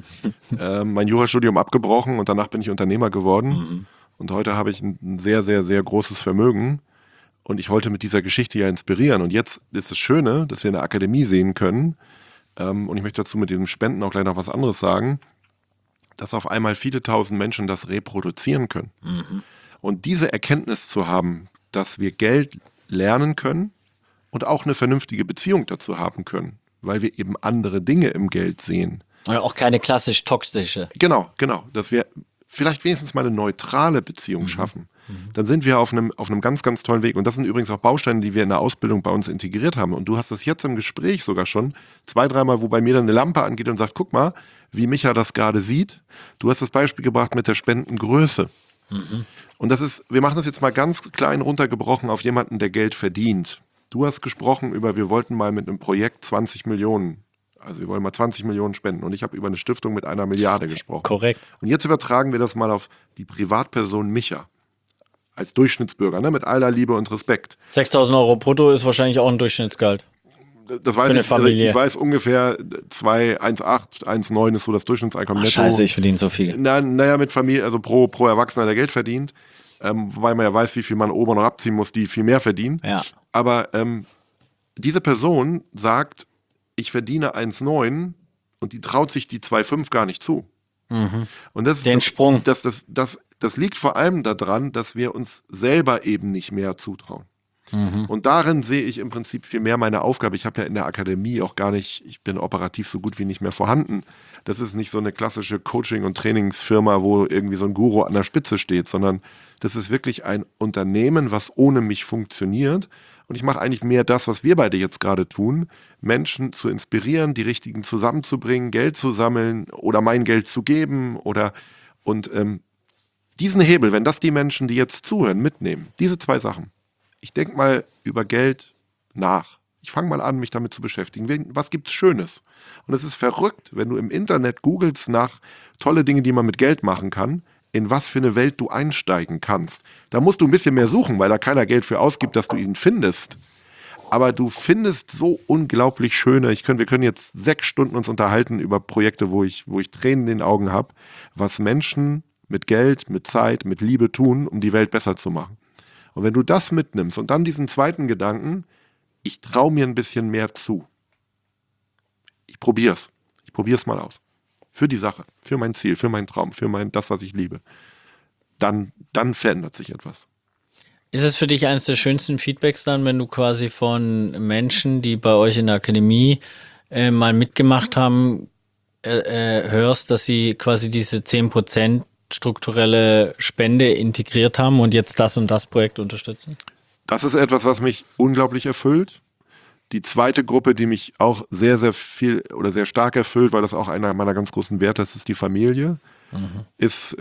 mein Jurastudium abgebrochen und danach bin ich Unternehmer geworden. Und heute habe ich ein sehr, sehr, sehr großes Vermögen. Und ich wollte mit dieser Geschichte ja inspirieren. Und jetzt ist das Schöne, dass wir eine Akademie sehen können. Und ich möchte dazu mit dem Spenden auch gleich noch was anderes sagen, dass auf einmal viele tausend Menschen das reproduzieren können. Und diese Erkenntnis zu haben, dass wir Geld lernen können und auch eine vernünftige Beziehung dazu haben können, weil wir eben andere Dinge im Geld sehen. Und auch keine klassisch toxische. Genau. Dass wir vielleicht wenigstens mal eine neutrale Beziehung schaffen. Dann sind wir auf einem ganz, ganz tollen Weg. Und das sind übrigens auch Bausteine, die wir in der Ausbildung bei uns integriert haben. Und du hast es jetzt im Gespräch sogar schon 2-3 Mal, wo bei mir dann eine Lampe angeht und sagt, guck mal, wie Micha das gerade sieht. Du hast das Beispiel gebracht mit der Spendengröße. Und das ist, wir machen das jetzt mal ganz klein runtergebrochen auf jemanden, der Geld verdient. Du hast gesprochen über, wir wollten mal mit einem Projekt 20 Millionen. Also wir wollen mal 20 Millionen spenden. Und ich habe über eine Stiftung mit 1 Milliarde gesprochen. Korrekt. Und jetzt übertragen wir das mal auf die Privatperson Micha. Als Durchschnittsbürger, ne? Mit aller Liebe und Respekt. 6.000 Euro brutto ist wahrscheinlich auch ein Durchschnittsgehalt. Das weiß eine ich. Familie. Ich weiß ungefähr 1,8, 1,9 ist so das Durchschnittseinkommen netto. Scheiße, ich verdiene so viel. Naja, mit Familie, also pro Erwachsener, der Geld verdient. Wobei man ja weiß, wie viel man oben noch abziehen muss, die viel mehr verdienen. Ja. Aber diese Person sagt, ich verdiene 1,9 und die traut sich die 2,5 gar nicht zu. Und das, Den Sprung. Das liegt vor allem daran, dass wir uns selber eben nicht mehr zutrauen. Und darin sehe ich im Prinzip viel mehr meine Aufgabe. Ich habe ja in der Akademie auch gar nicht, ich bin operativ so gut wie nicht mehr vorhanden. Das ist nicht so eine klassische Coaching- und Trainingsfirma, wo irgendwie so ein Guru an der Spitze steht, sondern das ist wirklich ein Unternehmen, was ohne mich funktioniert. Und ich mache eigentlich mehr das, was wir beide jetzt gerade tun, Menschen zu inspirieren, die Richtigen zusammenzubringen, Geld zu sammeln oder mein Geld zu geben und diesen Hebel, wenn das die Menschen, die jetzt zuhören, mitnehmen, diese 2 Sachen. Ich denke mal über Geld nach. Ich fange mal an, mich damit zu beschäftigen. Was gibt's Schönes? Und es ist verrückt, wenn du im Internet googelst nach tolle Dinge, die man mit Geld machen kann, in was für eine Welt du einsteigen kannst. Da musst du ein bisschen mehr suchen, weil da keiner Geld für ausgibt, dass du ihn findest. Aber du findest so unglaublich schöne, wir können jetzt 6 Stunden uns unterhalten über Projekte, wo ich Tränen in den Augen habe, was Menschen mit Geld, mit Zeit, mit Liebe tun, um die Welt besser zu machen. Und wenn du das mitnimmst und dann diesen zweiten Gedanken, ich traue mir ein bisschen mehr zu. Ich probier's mal aus. Für die Sache, für mein Ziel, für meinen Traum, für das, was ich liebe. Dann verändert sich etwas. Ist es für dich eines der schönsten Feedbacks dann, wenn du quasi von Menschen, die bei euch in der Akademie mal mitgemacht haben, hörst, dass sie quasi diese 10% strukturelle Spende integriert haben und jetzt das und das Projekt unterstützen? Das ist etwas, was mich unglaublich erfüllt. Die zweite Gruppe, die mich auch sehr, sehr viel oder sehr stark erfüllt, weil das auch einer meiner ganz großen Werte ist die Familie, ist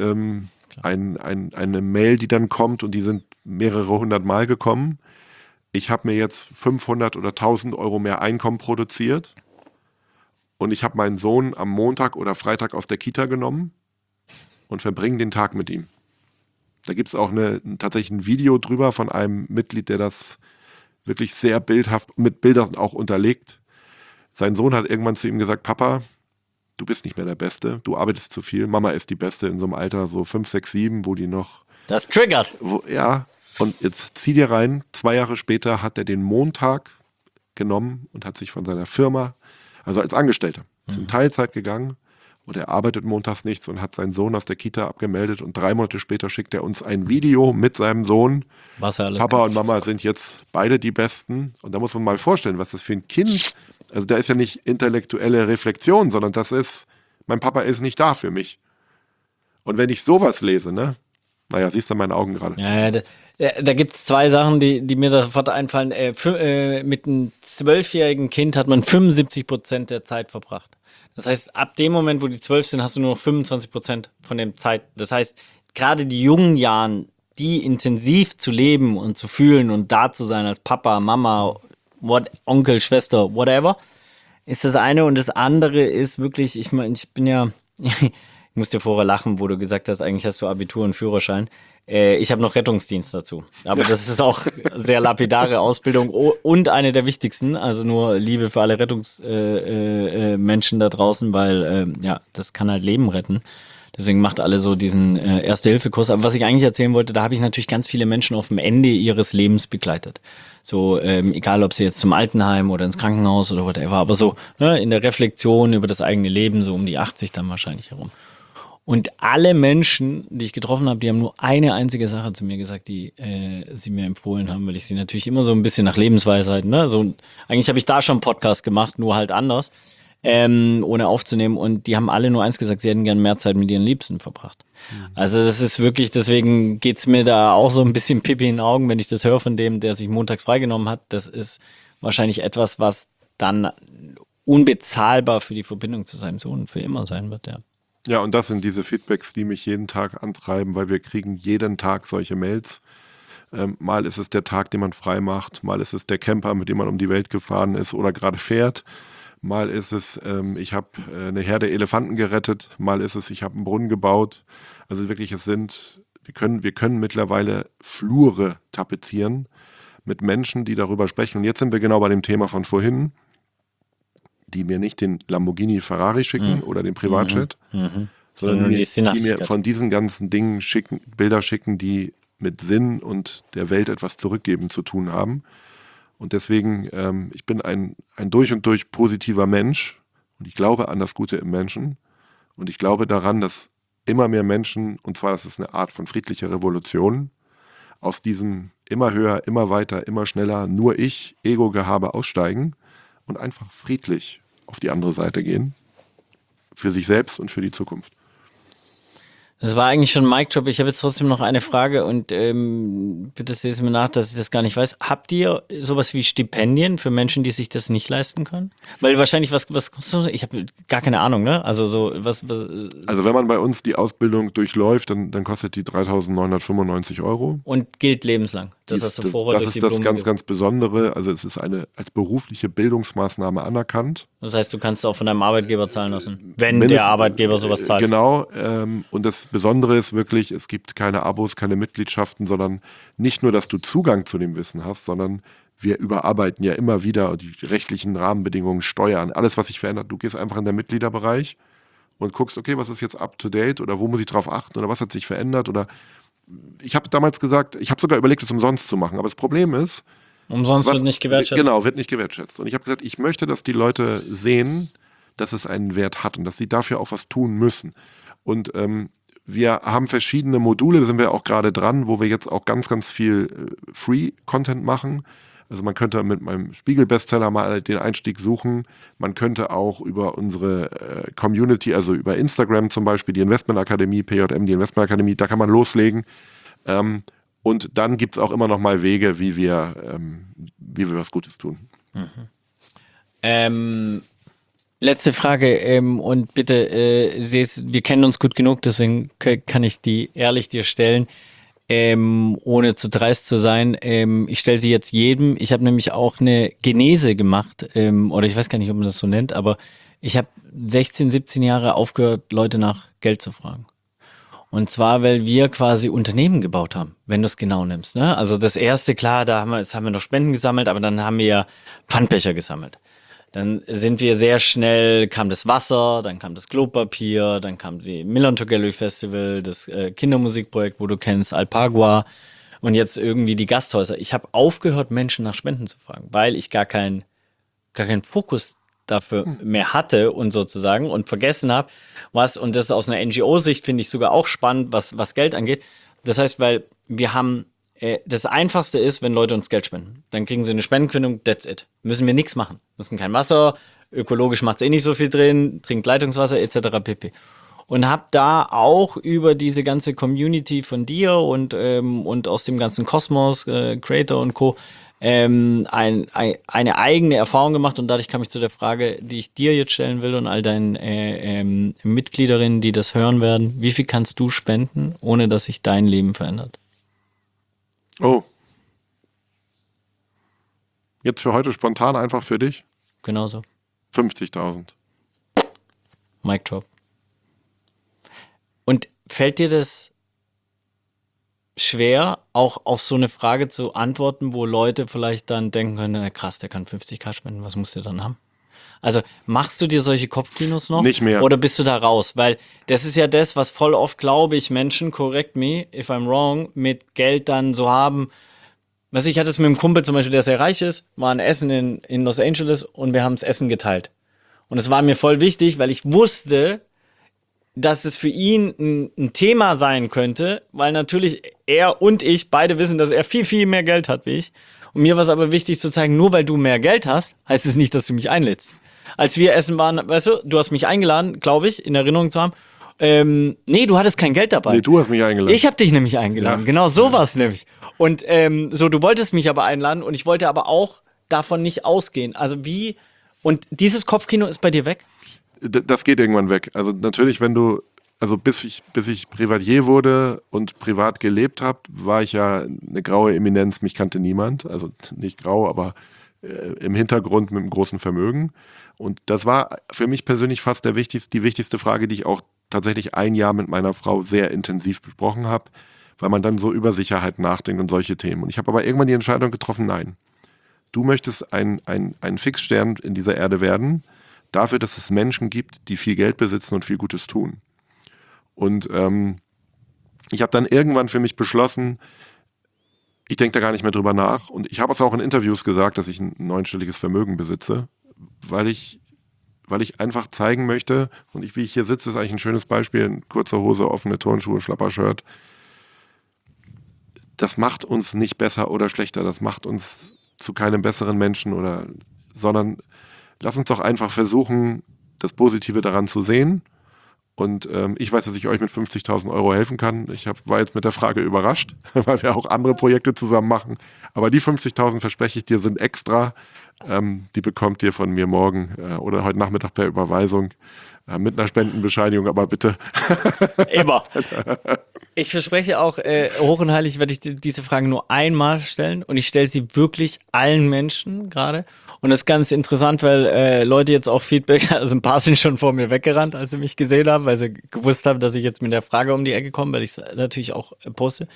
eine Mail, die dann kommt und die sind mehrere 100 Mal gekommen. Ich habe mir jetzt 500 oder 1.000 Euro mehr Einkommen produziert und ich habe meinen Sohn am Montag oder Freitag aus der Kita genommen und verbringe den Tag mit ihm. Da gibt es auch tatsächlich ein Video drüber von einem Mitglied, der das wirklich sehr bildhaft mit Bildern auch unterlegt. Sein Sohn hat irgendwann zu ihm gesagt, Papa, du bist nicht mehr der Beste, du arbeitest zu viel, Mama ist die Beste in so einem Alter, so 5, 6, 7, wo die noch... Das triggert. Ja, und jetzt zieh dir rein, 2 Jahre später hat er den Montag genommen und hat sich von seiner Firma, also als Angestellter, ist in Teilzeit gegangen und er arbeitet montags nichts und hat seinen Sohn aus der Kita abgemeldet und 3 Monate später schickt er uns ein Video mit seinem Sohn. Was er alles Papa kann. und Mama sind jetzt beide die Besten. Und da muss man mal vorstellen, was das für ein Kind, also da ist ja nicht intellektuelle Reflexion, sondern das ist, mein Papa ist nicht da für mich. Und wenn ich sowas lese, ne, naja, siehst du in meinen Augen gerade. Ja, da gibt es 2 Sachen, die mir sofort einfallen. Mit einem 12-jährigen Kind hat man 75% der Zeit verbracht. Das heißt, ab dem Moment, wo die 12 sind, hast du nur noch 25% von der Zeit. Das heißt, gerade die jungen Jahren, die intensiv zu leben und zu fühlen und da zu sein als Papa, Mama, Onkel, Schwester, whatever, ist das eine. Und das andere ist wirklich, ich meine, ich bin ja, ich muss dir vorher lachen, wo du gesagt hast, eigentlich hast du Abitur und Führerschein. Ich habe noch Rettungsdienst dazu. Aber das ist auch sehr lapidare Ausbildung und eine der wichtigsten. Also nur Liebe für alle Rettungsmenschen da draußen, weil das kann halt Leben retten. Deswegen macht alle so diesen Erste-Hilfe-Kurs. Aber was ich eigentlich erzählen wollte, da habe ich natürlich ganz viele Menschen auf dem Ende ihres Lebens begleitet. So, egal ob sie jetzt zum Altenheim oder ins Krankenhaus oder whatever, aber so in der Reflexion über das eigene Leben, so um die 80 dann wahrscheinlich herum. Und alle Menschen, die ich getroffen habe, die haben nur eine einzige Sache zu mir gesagt, die sie mir empfohlen haben, weil ich sie natürlich immer so ein bisschen nach Lebensweisheiten, so eigentlich habe ich da schon einen Podcast gemacht, nur halt anders, ohne aufzunehmen. Und die haben alle nur eins gesagt, sie hätten gern mehr Zeit mit ihren Liebsten verbracht. Also das ist wirklich, deswegen geht's mir da auch so ein bisschen Pipi in den Augen, wenn ich das höre von dem, der sich montags freigenommen hat. Das ist wahrscheinlich etwas, was dann unbezahlbar für die Verbindung zu seinem Sohn für immer sein wird, ja. Ja, und das sind diese Feedbacks, die mich jeden Tag antreiben, weil wir kriegen jeden Tag solche Mails. Mal ist es der Tag, den man frei macht, mal ist es der Camper, mit dem man um die Welt gefahren ist oder gerade fährt. Mal ist es, ich habe eine Herde Elefanten gerettet, mal ist es, ich habe einen Brunnen gebaut. Also wirklich, wir können mittlerweile Flure tapezieren mit Menschen, die darüber sprechen. Und jetzt sind wir genau bei dem Thema von vorhin, die mir nicht den Lamborghini Ferrari schicken oder den Privatjet, sondern die mir von diesen ganzen Dingen Bilder schicken, die mit Sinn und der Welt etwas zurückgeben zu tun haben. Und deswegen, ich bin ein durch und durch positiver Mensch und ich glaube an das Gute im Menschen und ich glaube daran, dass immer mehr Menschen, und zwar das ist eine Art von friedlicher Revolution, aus diesem immer höher, immer weiter, immer schneller, nur ich, Ego-Gehabe aussteigen und einfach friedlich auf die andere Seite gehen. Für sich selbst und für die Zukunft. Das war eigentlich schon ein Mic-Drop. Ich habe jetzt trotzdem noch eine Frage und bitte seht es mir nach, dass ich das gar nicht weiß. Habt ihr sowas wie Stipendien für Menschen, die sich das nicht leisten können? Weil wahrscheinlich, was kostet das? Ich habe gar keine Ahnung, ne? Also so, was Also wenn man bei uns die Ausbildung durchläuft, dann kostet die 3.995 €. Und gilt lebenslang. Das ist das ganz Besondere. Also es ist als berufliche Bildungsmaßnahme anerkannt. Das heißt, du kannst auch von deinem Arbeitgeber zahlen lassen, wenn der Arbeitgeber sowas zahlt. Genau. Und das Besondere ist wirklich, es gibt keine Abos, keine Mitgliedschaften, sondern nicht nur, dass du Zugang zu dem Wissen hast, sondern wir überarbeiten ja immer wieder die rechtlichen Rahmenbedingungen, Steuern, alles, was sich verändert. Du gehst einfach in den Mitgliederbereich und guckst, okay, was ist jetzt up to date oder wo muss ich drauf achten oder was hat sich verändert oder ich habe damals gesagt, ich habe sogar überlegt, es umsonst zu machen, aber das Problem ist, umsonst wird nicht gewertschätzt. Genau, wird nicht gewertschätzt. Und ich habe gesagt, ich möchte, dass die Leute sehen, dass es einen Wert hat und dass sie dafür auch was tun müssen. Und wir haben verschiedene Module, da sind wir auch gerade dran, wo wir jetzt auch ganz, ganz viel Free-Content machen. Also man könnte mit meinem Spiegel-Bestseller mal den Einstieg suchen. Man könnte auch über unsere Community, also über Instagram zum Beispiel, die Investmentakademie, PJM, die Investmentakademie, da kann man loslegen. Und dann gibt es auch immer noch mal Wege, wie wir was Gutes tun. Letzte Frage und bitte, wir kennen uns gut genug, deswegen kann ich die ehrlich dir stellen, ohne zu dreist zu sein. Ich stelle sie jetzt jedem. Ich habe nämlich auch eine Genese gemacht, oder ich weiß gar nicht, ob man das so nennt, aber ich habe 16, 17 Jahre aufgehört, Leute nach Geld zu fragen. Und zwar, weil wir quasi Unternehmen gebaut haben, wenn du es genau nimmst. Ne? Also das erste, klar, jetzt haben wir noch Spenden gesammelt, aber dann haben wir ja Pfandbecher gesammelt. Dann sind wir sehr schnell, kam das Wasser, dann kam das Klopapier, dann kam die Millantor Gallery Festival, das Kindermusikprojekt, wo du kennst, Alpagua und jetzt irgendwie die Gasthäuser. Ich habe aufgehört, Menschen nach Spenden zu fragen, weil ich gar keinen Fokus dafür mehr hatte und sozusagen und vergessen habe, und das aus einer NGO-Sicht finde ich sogar auch spannend, was Geld angeht. Das heißt, weil wir haben das Einfachste ist, wenn Leute uns Geld spenden. Dann kriegen sie eine Spendenquittung, that's it. Müssen wir nichts machen. Müssen kein Wasser, ökologisch macht es nicht so viel drin, trinkt Leitungswasser etc. pp. Und hab da auch über diese ganze Community von dir und aus dem ganzen Kosmos, Creator und Co. Eine eigene Erfahrung gemacht und dadurch kam ich zu der Frage, die ich dir jetzt stellen will und all deinen Mitgliederinnen, die das hören werden. Wie viel kannst du spenden, ohne dass sich dein Leben verändert? Oh. Jetzt für heute spontan einfach für dich? Genauso. 50.000. Mic drop. Und fällt dir das schwer, auch auf so eine Frage zu antworten, wo Leute vielleicht dann denken können, krass, der kann 50.000 spenden, was muss der dann haben? Also machst du dir solche Kopfkinos noch? Nicht mehr. Oder bist du da raus? Weil das ist ja das, was voll oft, glaube ich, Menschen, correct me if I'm wrong, mit Geld dann so haben. Was ich hatte es mit einem Kumpel zum Beispiel, der sehr reich ist, war ein Essen in Los Angeles und wir haben das Essen geteilt. Und es war mir voll wichtig, weil ich wusste, dass es für ihn ein Thema sein könnte, weil natürlich er und ich beide wissen, dass er viel, viel mehr Geld hat wie ich. Und mir war es aber wichtig zu zeigen, nur weil du mehr Geld hast, heißt es nicht, dass du mich einlädst. Als wir essen waren, weißt du hast mich eingeladen, glaube ich, in Erinnerung zu haben. Nee, du hattest kein Geld dabei. Nee, du hast mich eingeladen. Ich habe dich nämlich eingeladen, Ja. genau so war es nämlich. Und so, du wolltest mich aber einladen und ich wollte aber auch davon nicht ausgehen. Also wie, und dieses Kopfkino ist bei dir weg? Das geht irgendwann weg. Also natürlich, bis ich Privatier wurde und privat gelebt habe, war ich ja eine graue Eminenz, mich kannte niemand. Also nicht grau, aber im Hintergrund mit einem großen Vermögen. Und das war für mich persönlich fast die wichtigste Frage, die ich auch tatsächlich ein Jahr mit meiner Frau sehr intensiv besprochen habe, weil man dann so über Sicherheit nachdenkt und solche Themen. Und ich habe aber irgendwann die Entscheidung getroffen, nein, du möchtest ein Fixstern in dieser Erde werden, dafür, dass es Menschen gibt, die viel Geld besitzen und viel Gutes tun. Und ich habe dann irgendwann für mich beschlossen, ich denke da gar nicht mehr drüber nach. Und ich habe es auch in Interviews gesagt, dass ich ein 9-stelliges Vermögen besitze, weil ich einfach zeigen möchte, und wie ich hier sitze, ist eigentlich ein schönes Beispiel, kurze Hose, offene Turnschuhe, Schlappershirt. Das macht uns nicht besser oder schlechter, das macht uns zu keinem besseren Menschen sondern lass uns doch einfach versuchen, das Positive daran zu sehen. Und ich weiß, dass ich euch mit 50.000 Euro helfen kann. Ich war jetzt mit der Frage überrascht, weil wir auch andere Projekte zusammen machen. Aber die 50.000, verspreche ich dir, sind extra. Die bekommt ihr von mir morgen oder heute Nachmittag per Überweisung mit einer Spendenbescheinigung. Aber bitte. Immer. Ich verspreche auch, hoch und heilig werde ich diese Frage nur einmal stellen. Und ich stelle sie wirklich allen Menschen gerade. Und das ist ganz interessant, weil Leute jetzt auch Feedback, also ein paar sind schon vor mir weggerannt, als sie mich gesehen haben, weil sie gewusst haben, dass ich jetzt mit der Frage um die Ecke komme, weil ich es natürlich auch poste.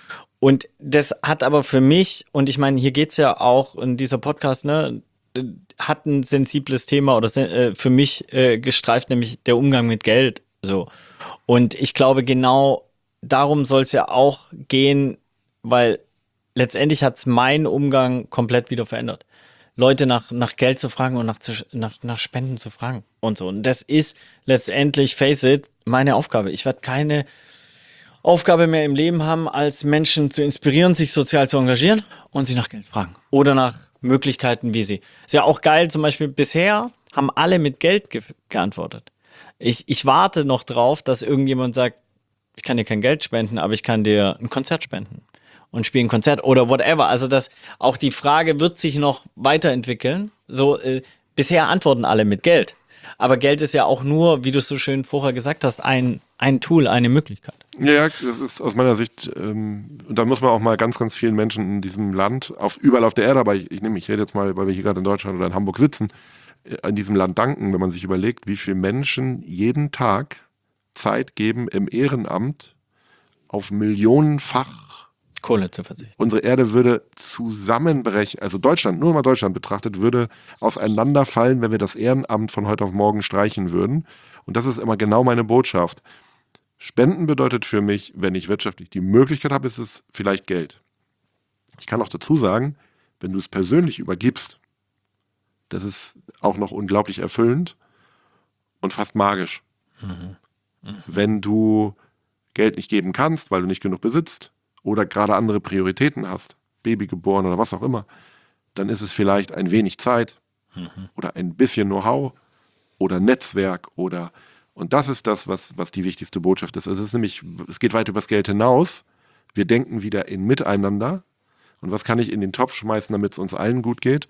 Und das hat aber für mich, und ich meine, hier geht's ja auch in dieser Podcast, ne, hat ein sensibles Thema oder für mich gestreift, nämlich der Umgang mit Geld. So. Und ich glaube, genau darum soll es ja auch gehen, weil letztendlich hat's meinen Umgang komplett wieder verändert. Leute nach Geld zu fragen und nach Spenden zu fragen und so. Und das ist letztendlich, face it, meine Aufgabe. Ich werde keine Aufgabe mehr im Leben haben, als Menschen zu inspirieren, sich sozial zu engagieren und sie nach Geld fragen. Oder nach Möglichkeiten, wie sie. Ist ja auch geil, zum Beispiel bisher haben alle mit Geld geantwortet. Ich warte noch drauf, dass irgendjemand sagt, ich kann dir kein Geld spenden, aber ich kann dir ein Konzert spenden. Und spielen ein Konzert oder whatever. Also auch die Frage wird sich noch weiterentwickeln. So, bisher antworten alle mit Geld. Aber Geld ist ja auch nur, wie du es so schön vorher gesagt hast, ein Tool, eine Möglichkeit. Ja, das ist aus meiner Sicht, und da muss man auch mal ganz, ganz vielen Menschen in diesem Land, überall auf der Erde, aber ich rede jetzt mal, weil wir hier gerade in Deutschland oder in Hamburg sitzen, in diesem Land danken, wenn man sich überlegt, wie viele Menschen jeden Tag Zeit geben im Ehrenamt auf millionenfach Kohle zu verzichten. Unsere Erde würde zusammenbrechen, also Deutschland, nur mal Deutschland betrachtet, würde auseinanderfallen, wenn wir das Ehrenamt von heute auf morgen streichen würden. Und das ist immer genau meine Botschaft. Spenden bedeutet für mich, wenn ich wirtschaftlich die Möglichkeit habe, ist es vielleicht Geld. Ich kann auch dazu sagen, wenn du es persönlich übergibst, das ist auch noch unglaublich erfüllend und fast magisch. Wenn du Geld nicht geben kannst, weil du nicht genug besitzt, oder gerade andere Prioritäten hast, Baby geboren oder was auch immer, dann ist es vielleicht ein wenig Zeit oder ein bisschen Know-how oder Netzwerk und das ist das, was die wichtigste Botschaft ist. Also es geht weit über das Geld hinaus. Wir denken wieder in Miteinander und was kann ich in den Topf schmeißen, damit es uns allen gut geht,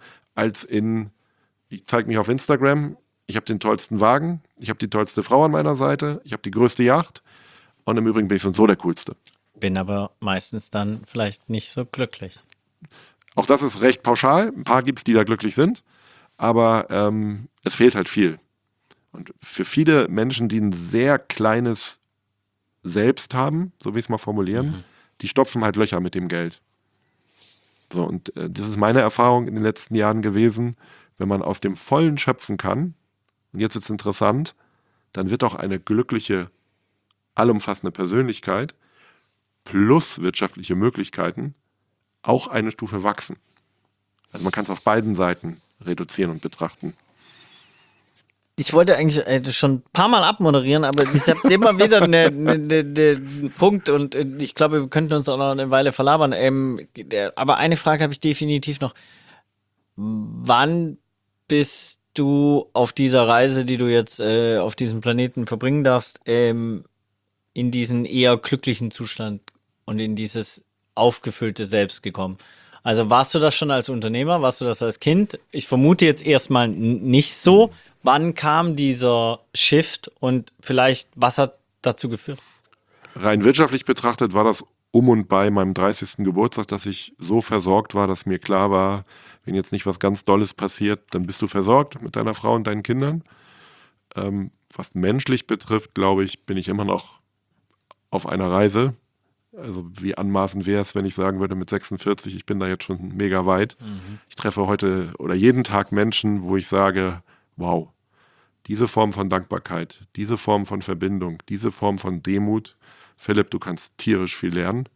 ich zeige mich auf Instagram, ich habe den tollsten Wagen, ich habe die tollste Frau an meiner Seite, ich habe die größte Yacht und im Übrigen bin ich so der Coolste. Bin aber meistens dann vielleicht nicht so glücklich. Auch das ist recht pauschal. Ein paar gibt es, die da glücklich sind. Aber es fehlt halt viel. Und für viele Menschen, die ein sehr kleines Selbst haben, so wie ich es mal formulieren, die stopfen halt Löcher mit dem Geld. So, und das ist meine Erfahrung in den letzten Jahren gewesen, wenn man aus dem Vollen schöpfen kann, und jetzt ist es interessant, dann wird auch eine glückliche, allumfassende Persönlichkeit plus wirtschaftliche Möglichkeiten auch eine Stufe wachsen. Also man kann es auf beiden Seiten reduzieren und betrachten. Ich wollte eigentlich schon ein paar Mal abmoderieren, aber ich habe immer wieder einen Punkt und ich glaube, wir könnten uns auch noch eine Weile verlabern. Aber eine Frage habe ich definitiv noch. Wann bist du auf dieser Reise, die du jetzt auf diesem Planeten verbringen darfst, in diesen eher glücklichen Zustand und in dieses aufgefüllte Selbst gekommen? Also warst du das schon als Unternehmer? Warst du das als Kind? Ich vermute jetzt erstmal nicht so. Wann kam dieser Shift und vielleicht, was hat dazu geführt? Rein wirtschaftlich betrachtet war das um und bei meinem 30. Geburtstag, dass ich so versorgt war, dass mir klar war, wenn jetzt nicht was ganz Dolles passiert, dann bist du versorgt mit deiner Frau und deinen Kindern. Was menschlich betrifft, glaube ich, bin ich immer noch auf einer Reise. Also wie anmaßend wäre es, wenn ich sagen würde, mit 46, ich bin da jetzt schon mega weit. Ich treffe heute oder jeden Tag Menschen, wo ich sage, wow, diese Form von Dankbarkeit, diese Form von Verbindung, diese Form von Demut, Philipp, du kannst tierisch viel lernen.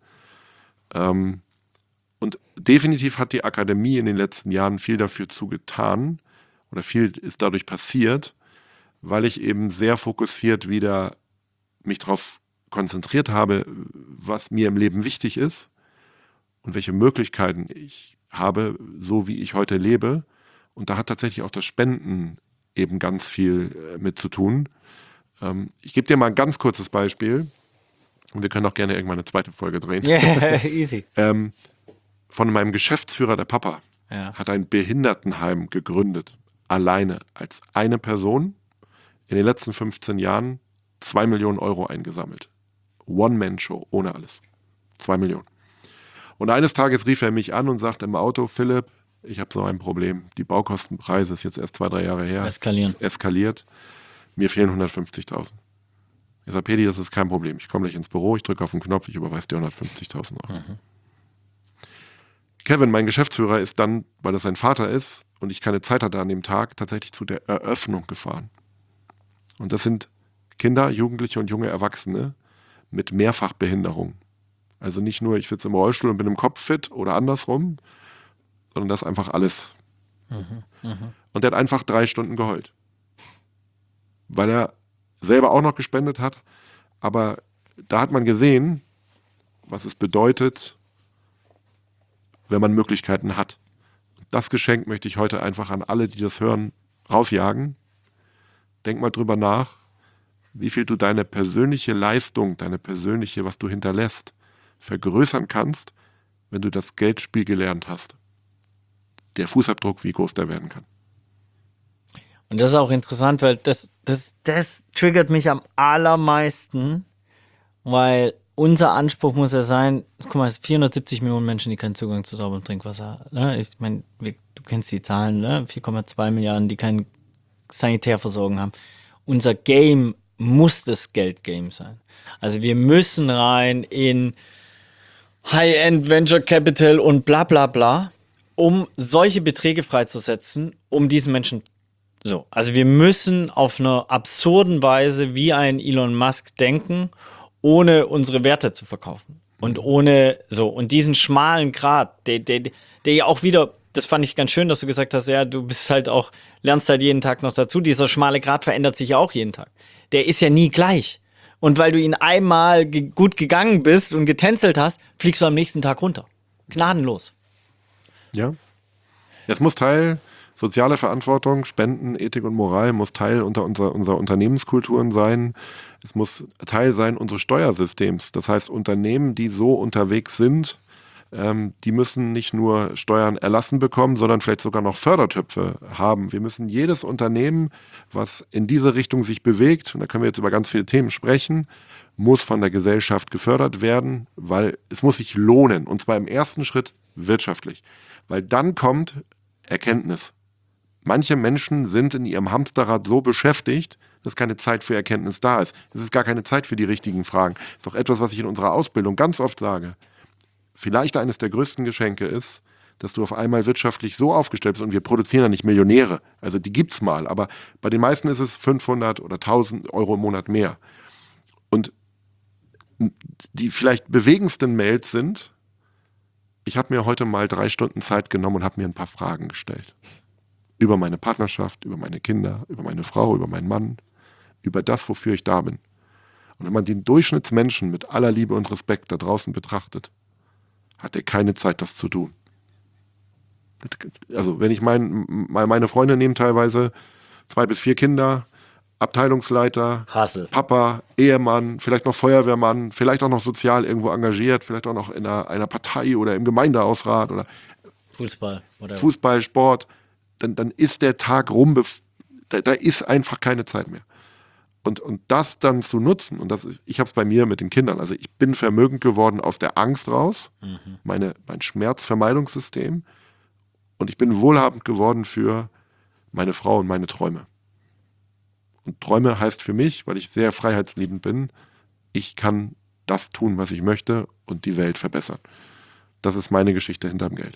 Und definitiv hat die Akademie in den letzten Jahren viel dafür zugetan oder viel ist dadurch passiert, weil ich eben sehr fokussiert wieder mich darauf konzentriert habe, was mir im Leben wichtig ist und welche Möglichkeiten ich habe, so wie ich heute lebe. Und da hat tatsächlich auch das Spenden eben ganz viel mit zu tun. Ich gebe dir mal ein ganz kurzes Beispiel und wir können auch gerne irgendwann eine zweite Folge drehen. Yeah, easy. Von meinem Geschäftsführer, der Papa, Ja. hat ein Behindertenheim gegründet, alleine als eine Person, in den letzten 15 Jahren 2 Millionen Euro eingesammelt. One-Man-Show, ohne alles. 2 Millionen. Und eines Tages rief er mich an und sagte im Auto, Philipp, ich habe so ein Problem. Die Baukostenpreise ist jetzt erst 2-3 Jahre her. Eskalieren. Es eskaliert. Mir fehlen 150.000. Ich sage, Pedi, das ist kein Problem. Ich komme gleich ins Büro, ich drücke auf den Knopf, ich überweise dir 150.000 Euro. Kevin, mein Geschäftsführer, ist dann, weil das sein Vater ist und ich keine Zeit hatte an dem Tag, tatsächlich zu der Eröffnung gefahren. Und das sind Kinder, Jugendliche und junge Erwachsene mit Mehrfachbehinderung. Also nicht nur, ich sitze im Rollstuhl und bin im Kopf fit oder andersrum, sondern das ist einfach alles. Und der hat einfach 3 Stunden geheult. Weil er selber auch noch gespendet hat. Aber da hat man gesehen, was es bedeutet, wenn man Möglichkeiten hat. Das Geschenk möchte ich heute einfach an alle, die das hören, rausjagen. Denk mal drüber nach, wie viel du deine persönliche Leistung, deine persönliche, was du hinterlässt, vergrößern kannst, wenn du das Geldspiel gelernt hast. Der Fußabdruck, wie groß der werden kann. Und das ist auch interessant, weil das triggert mich am allermeisten, weil unser Anspruch muss ja sein, guck mal, es sind 470 Millionen Menschen, die keinen Zugang zu sauberem Trinkwasser haben. Ne? Ich meine, du kennst die Zahlen, ne? 4,2 Milliarden, die keine Sanitärversorgung haben. Unser Game muss das Geldgame sein. Also wir müssen rein in High-End Venture Capital und bla bla bla, um solche Beträge freizusetzen, um diesen Menschen so. Also wir müssen auf einer absurden Weise wie ein Elon Musk denken, ohne unsere Werte zu verkaufen. Und ohne so. Und diesen schmalen Grat, der ja auch wieder, das fand ich ganz schön, dass du gesagt hast, ja, du bist halt auch, lernst halt jeden Tag noch dazu. Dieser schmale Grat verändert sich ja auch jeden Tag. Der ist ja nie gleich. Und weil du ihn einmal gut gegangen bist und getänzelt hast, fliegst du am nächsten Tag runter. Gnadenlos. Ja. Es muss Teil soziale Verantwortung, Spenden, Ethik und Moral muss Teil unserer Unternehmenskulturen sein. Es muss Teil sein unseres Steuersystems. Das heißt, Unternehmen, die so unterwegs sind, die müssen nicht nur Steuern erlassen bekommen, sondern vielleicht sogar noch Fördertöpfe haben. Wir müssen jedes Unternehmen, was in diese Richtung sich bewegt, und da können wir jetzt über ganz viele Themen sprechen, muss von der Gesellschaft gefördert werden, weil es muss sich lohnen. Und zwar im ersten Schritt wirtschaftlich. Weil dann kommt Erkenntnis. manche Menschen sind in ihrem Hamsterrad so beschäftigt, dass keine Zeit für Erkenntnis da ist. Es ist gar keine Zeit für die richtigen Fragen. Das ist auch etwas, was ich in unserer Ausbildung ganz oft sage. Vielleicht eines der größten Geschenke ist, dass du auf einmal wirtschaftlich so aufgestellt bist und wir produzieren ja nicht Millionäre. Also die gibt's mal, aber bei den meisten ist es 500 oder 1000 Euro im Monat mehr. Und die vielleicht bewegendsten Mails sind, ich habe mir heute mal 3 Stunden Zeit genommen und habe mir ein paar Fragen gestellt. Über meine Partnerschaft, über meine Kinder, über meine Frau, über meinen Mann, über das, wofür ich da bin. Und wenn man den Durchschnittsmenschen mit aller Liebe und Respekt da draußen betrachtet, hat er keine Zeit, das zu tun. Also wenn ich meine Freunde nehmen teilweise 2 bis 4 Kinder, Abteilungsleiter, Hassel. Papa, Ehemann, vielleicht noch Feuerwehrmann, vielleicht auch noch sozial irgendwo engagiert, vielleicht auch noch in einer Partei oder im Gemeindehausrat oder Fußball, Sport, dann ist der Tag rum, da ist einfach keine Zeit mehr. Und das dann zu nutzen, und ich habe es bei mir mit den Kindern, also ich bin vermögend geworden aus der Angst raus, mein Schmerzvermeidungssystem, und ich bin wohlhabend geworden für meine Frau und meine Träume. Und Träume heißt für mich, weil ich sehr freiheitsliebend bin, ich kann das tun, was ich möchte und die Welt verbessern. Das ist meine Geschichte hinterm Geld.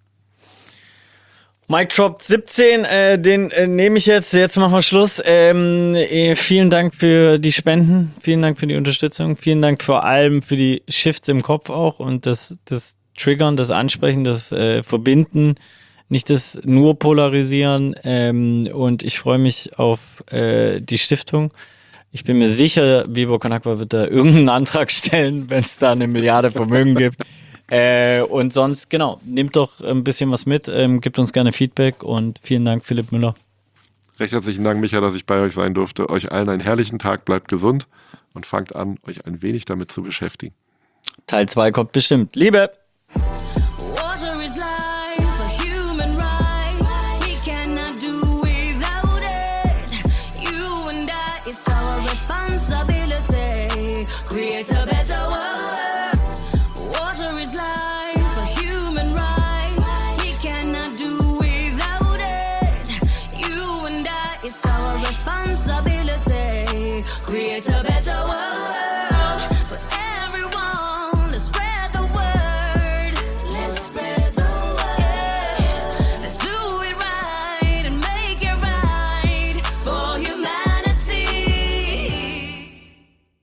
Mic Drop 17, den nehme ich jetzt. Jetzt machen wir Schluss. Vielen Dank für die Spenden, vielen Dank für die Unterstützung, vielen Dank vor allem für die Shifts im Kopf auch und das Triggern, das Ansprechen, das Verbinden, nicht das nur Polarisieren. Und ich freue mich auf die Stiftung. Ich bin mir sicher, Viva Con Agua wird da irgendeinen Antrag stellen, wenn es da 1 Milliarde Vermögen gibt. Und sonst, genau, nehmt doch ein bisschen was mit, gebt uns gerne Feedback und vielen Dank, Philipp Müller. Recht herzlichen Dank, Micha, dass ich bei euch sein durfte. Euch allen einen herrlichen Tag, bleibt gesund und fangt an, euch ein wenig damit zu beschäftigen. Teil 2 kommt bestimmt. Liebe! Water is life, a human right. We cannot do without it. You and I, it's our responsibility. Create a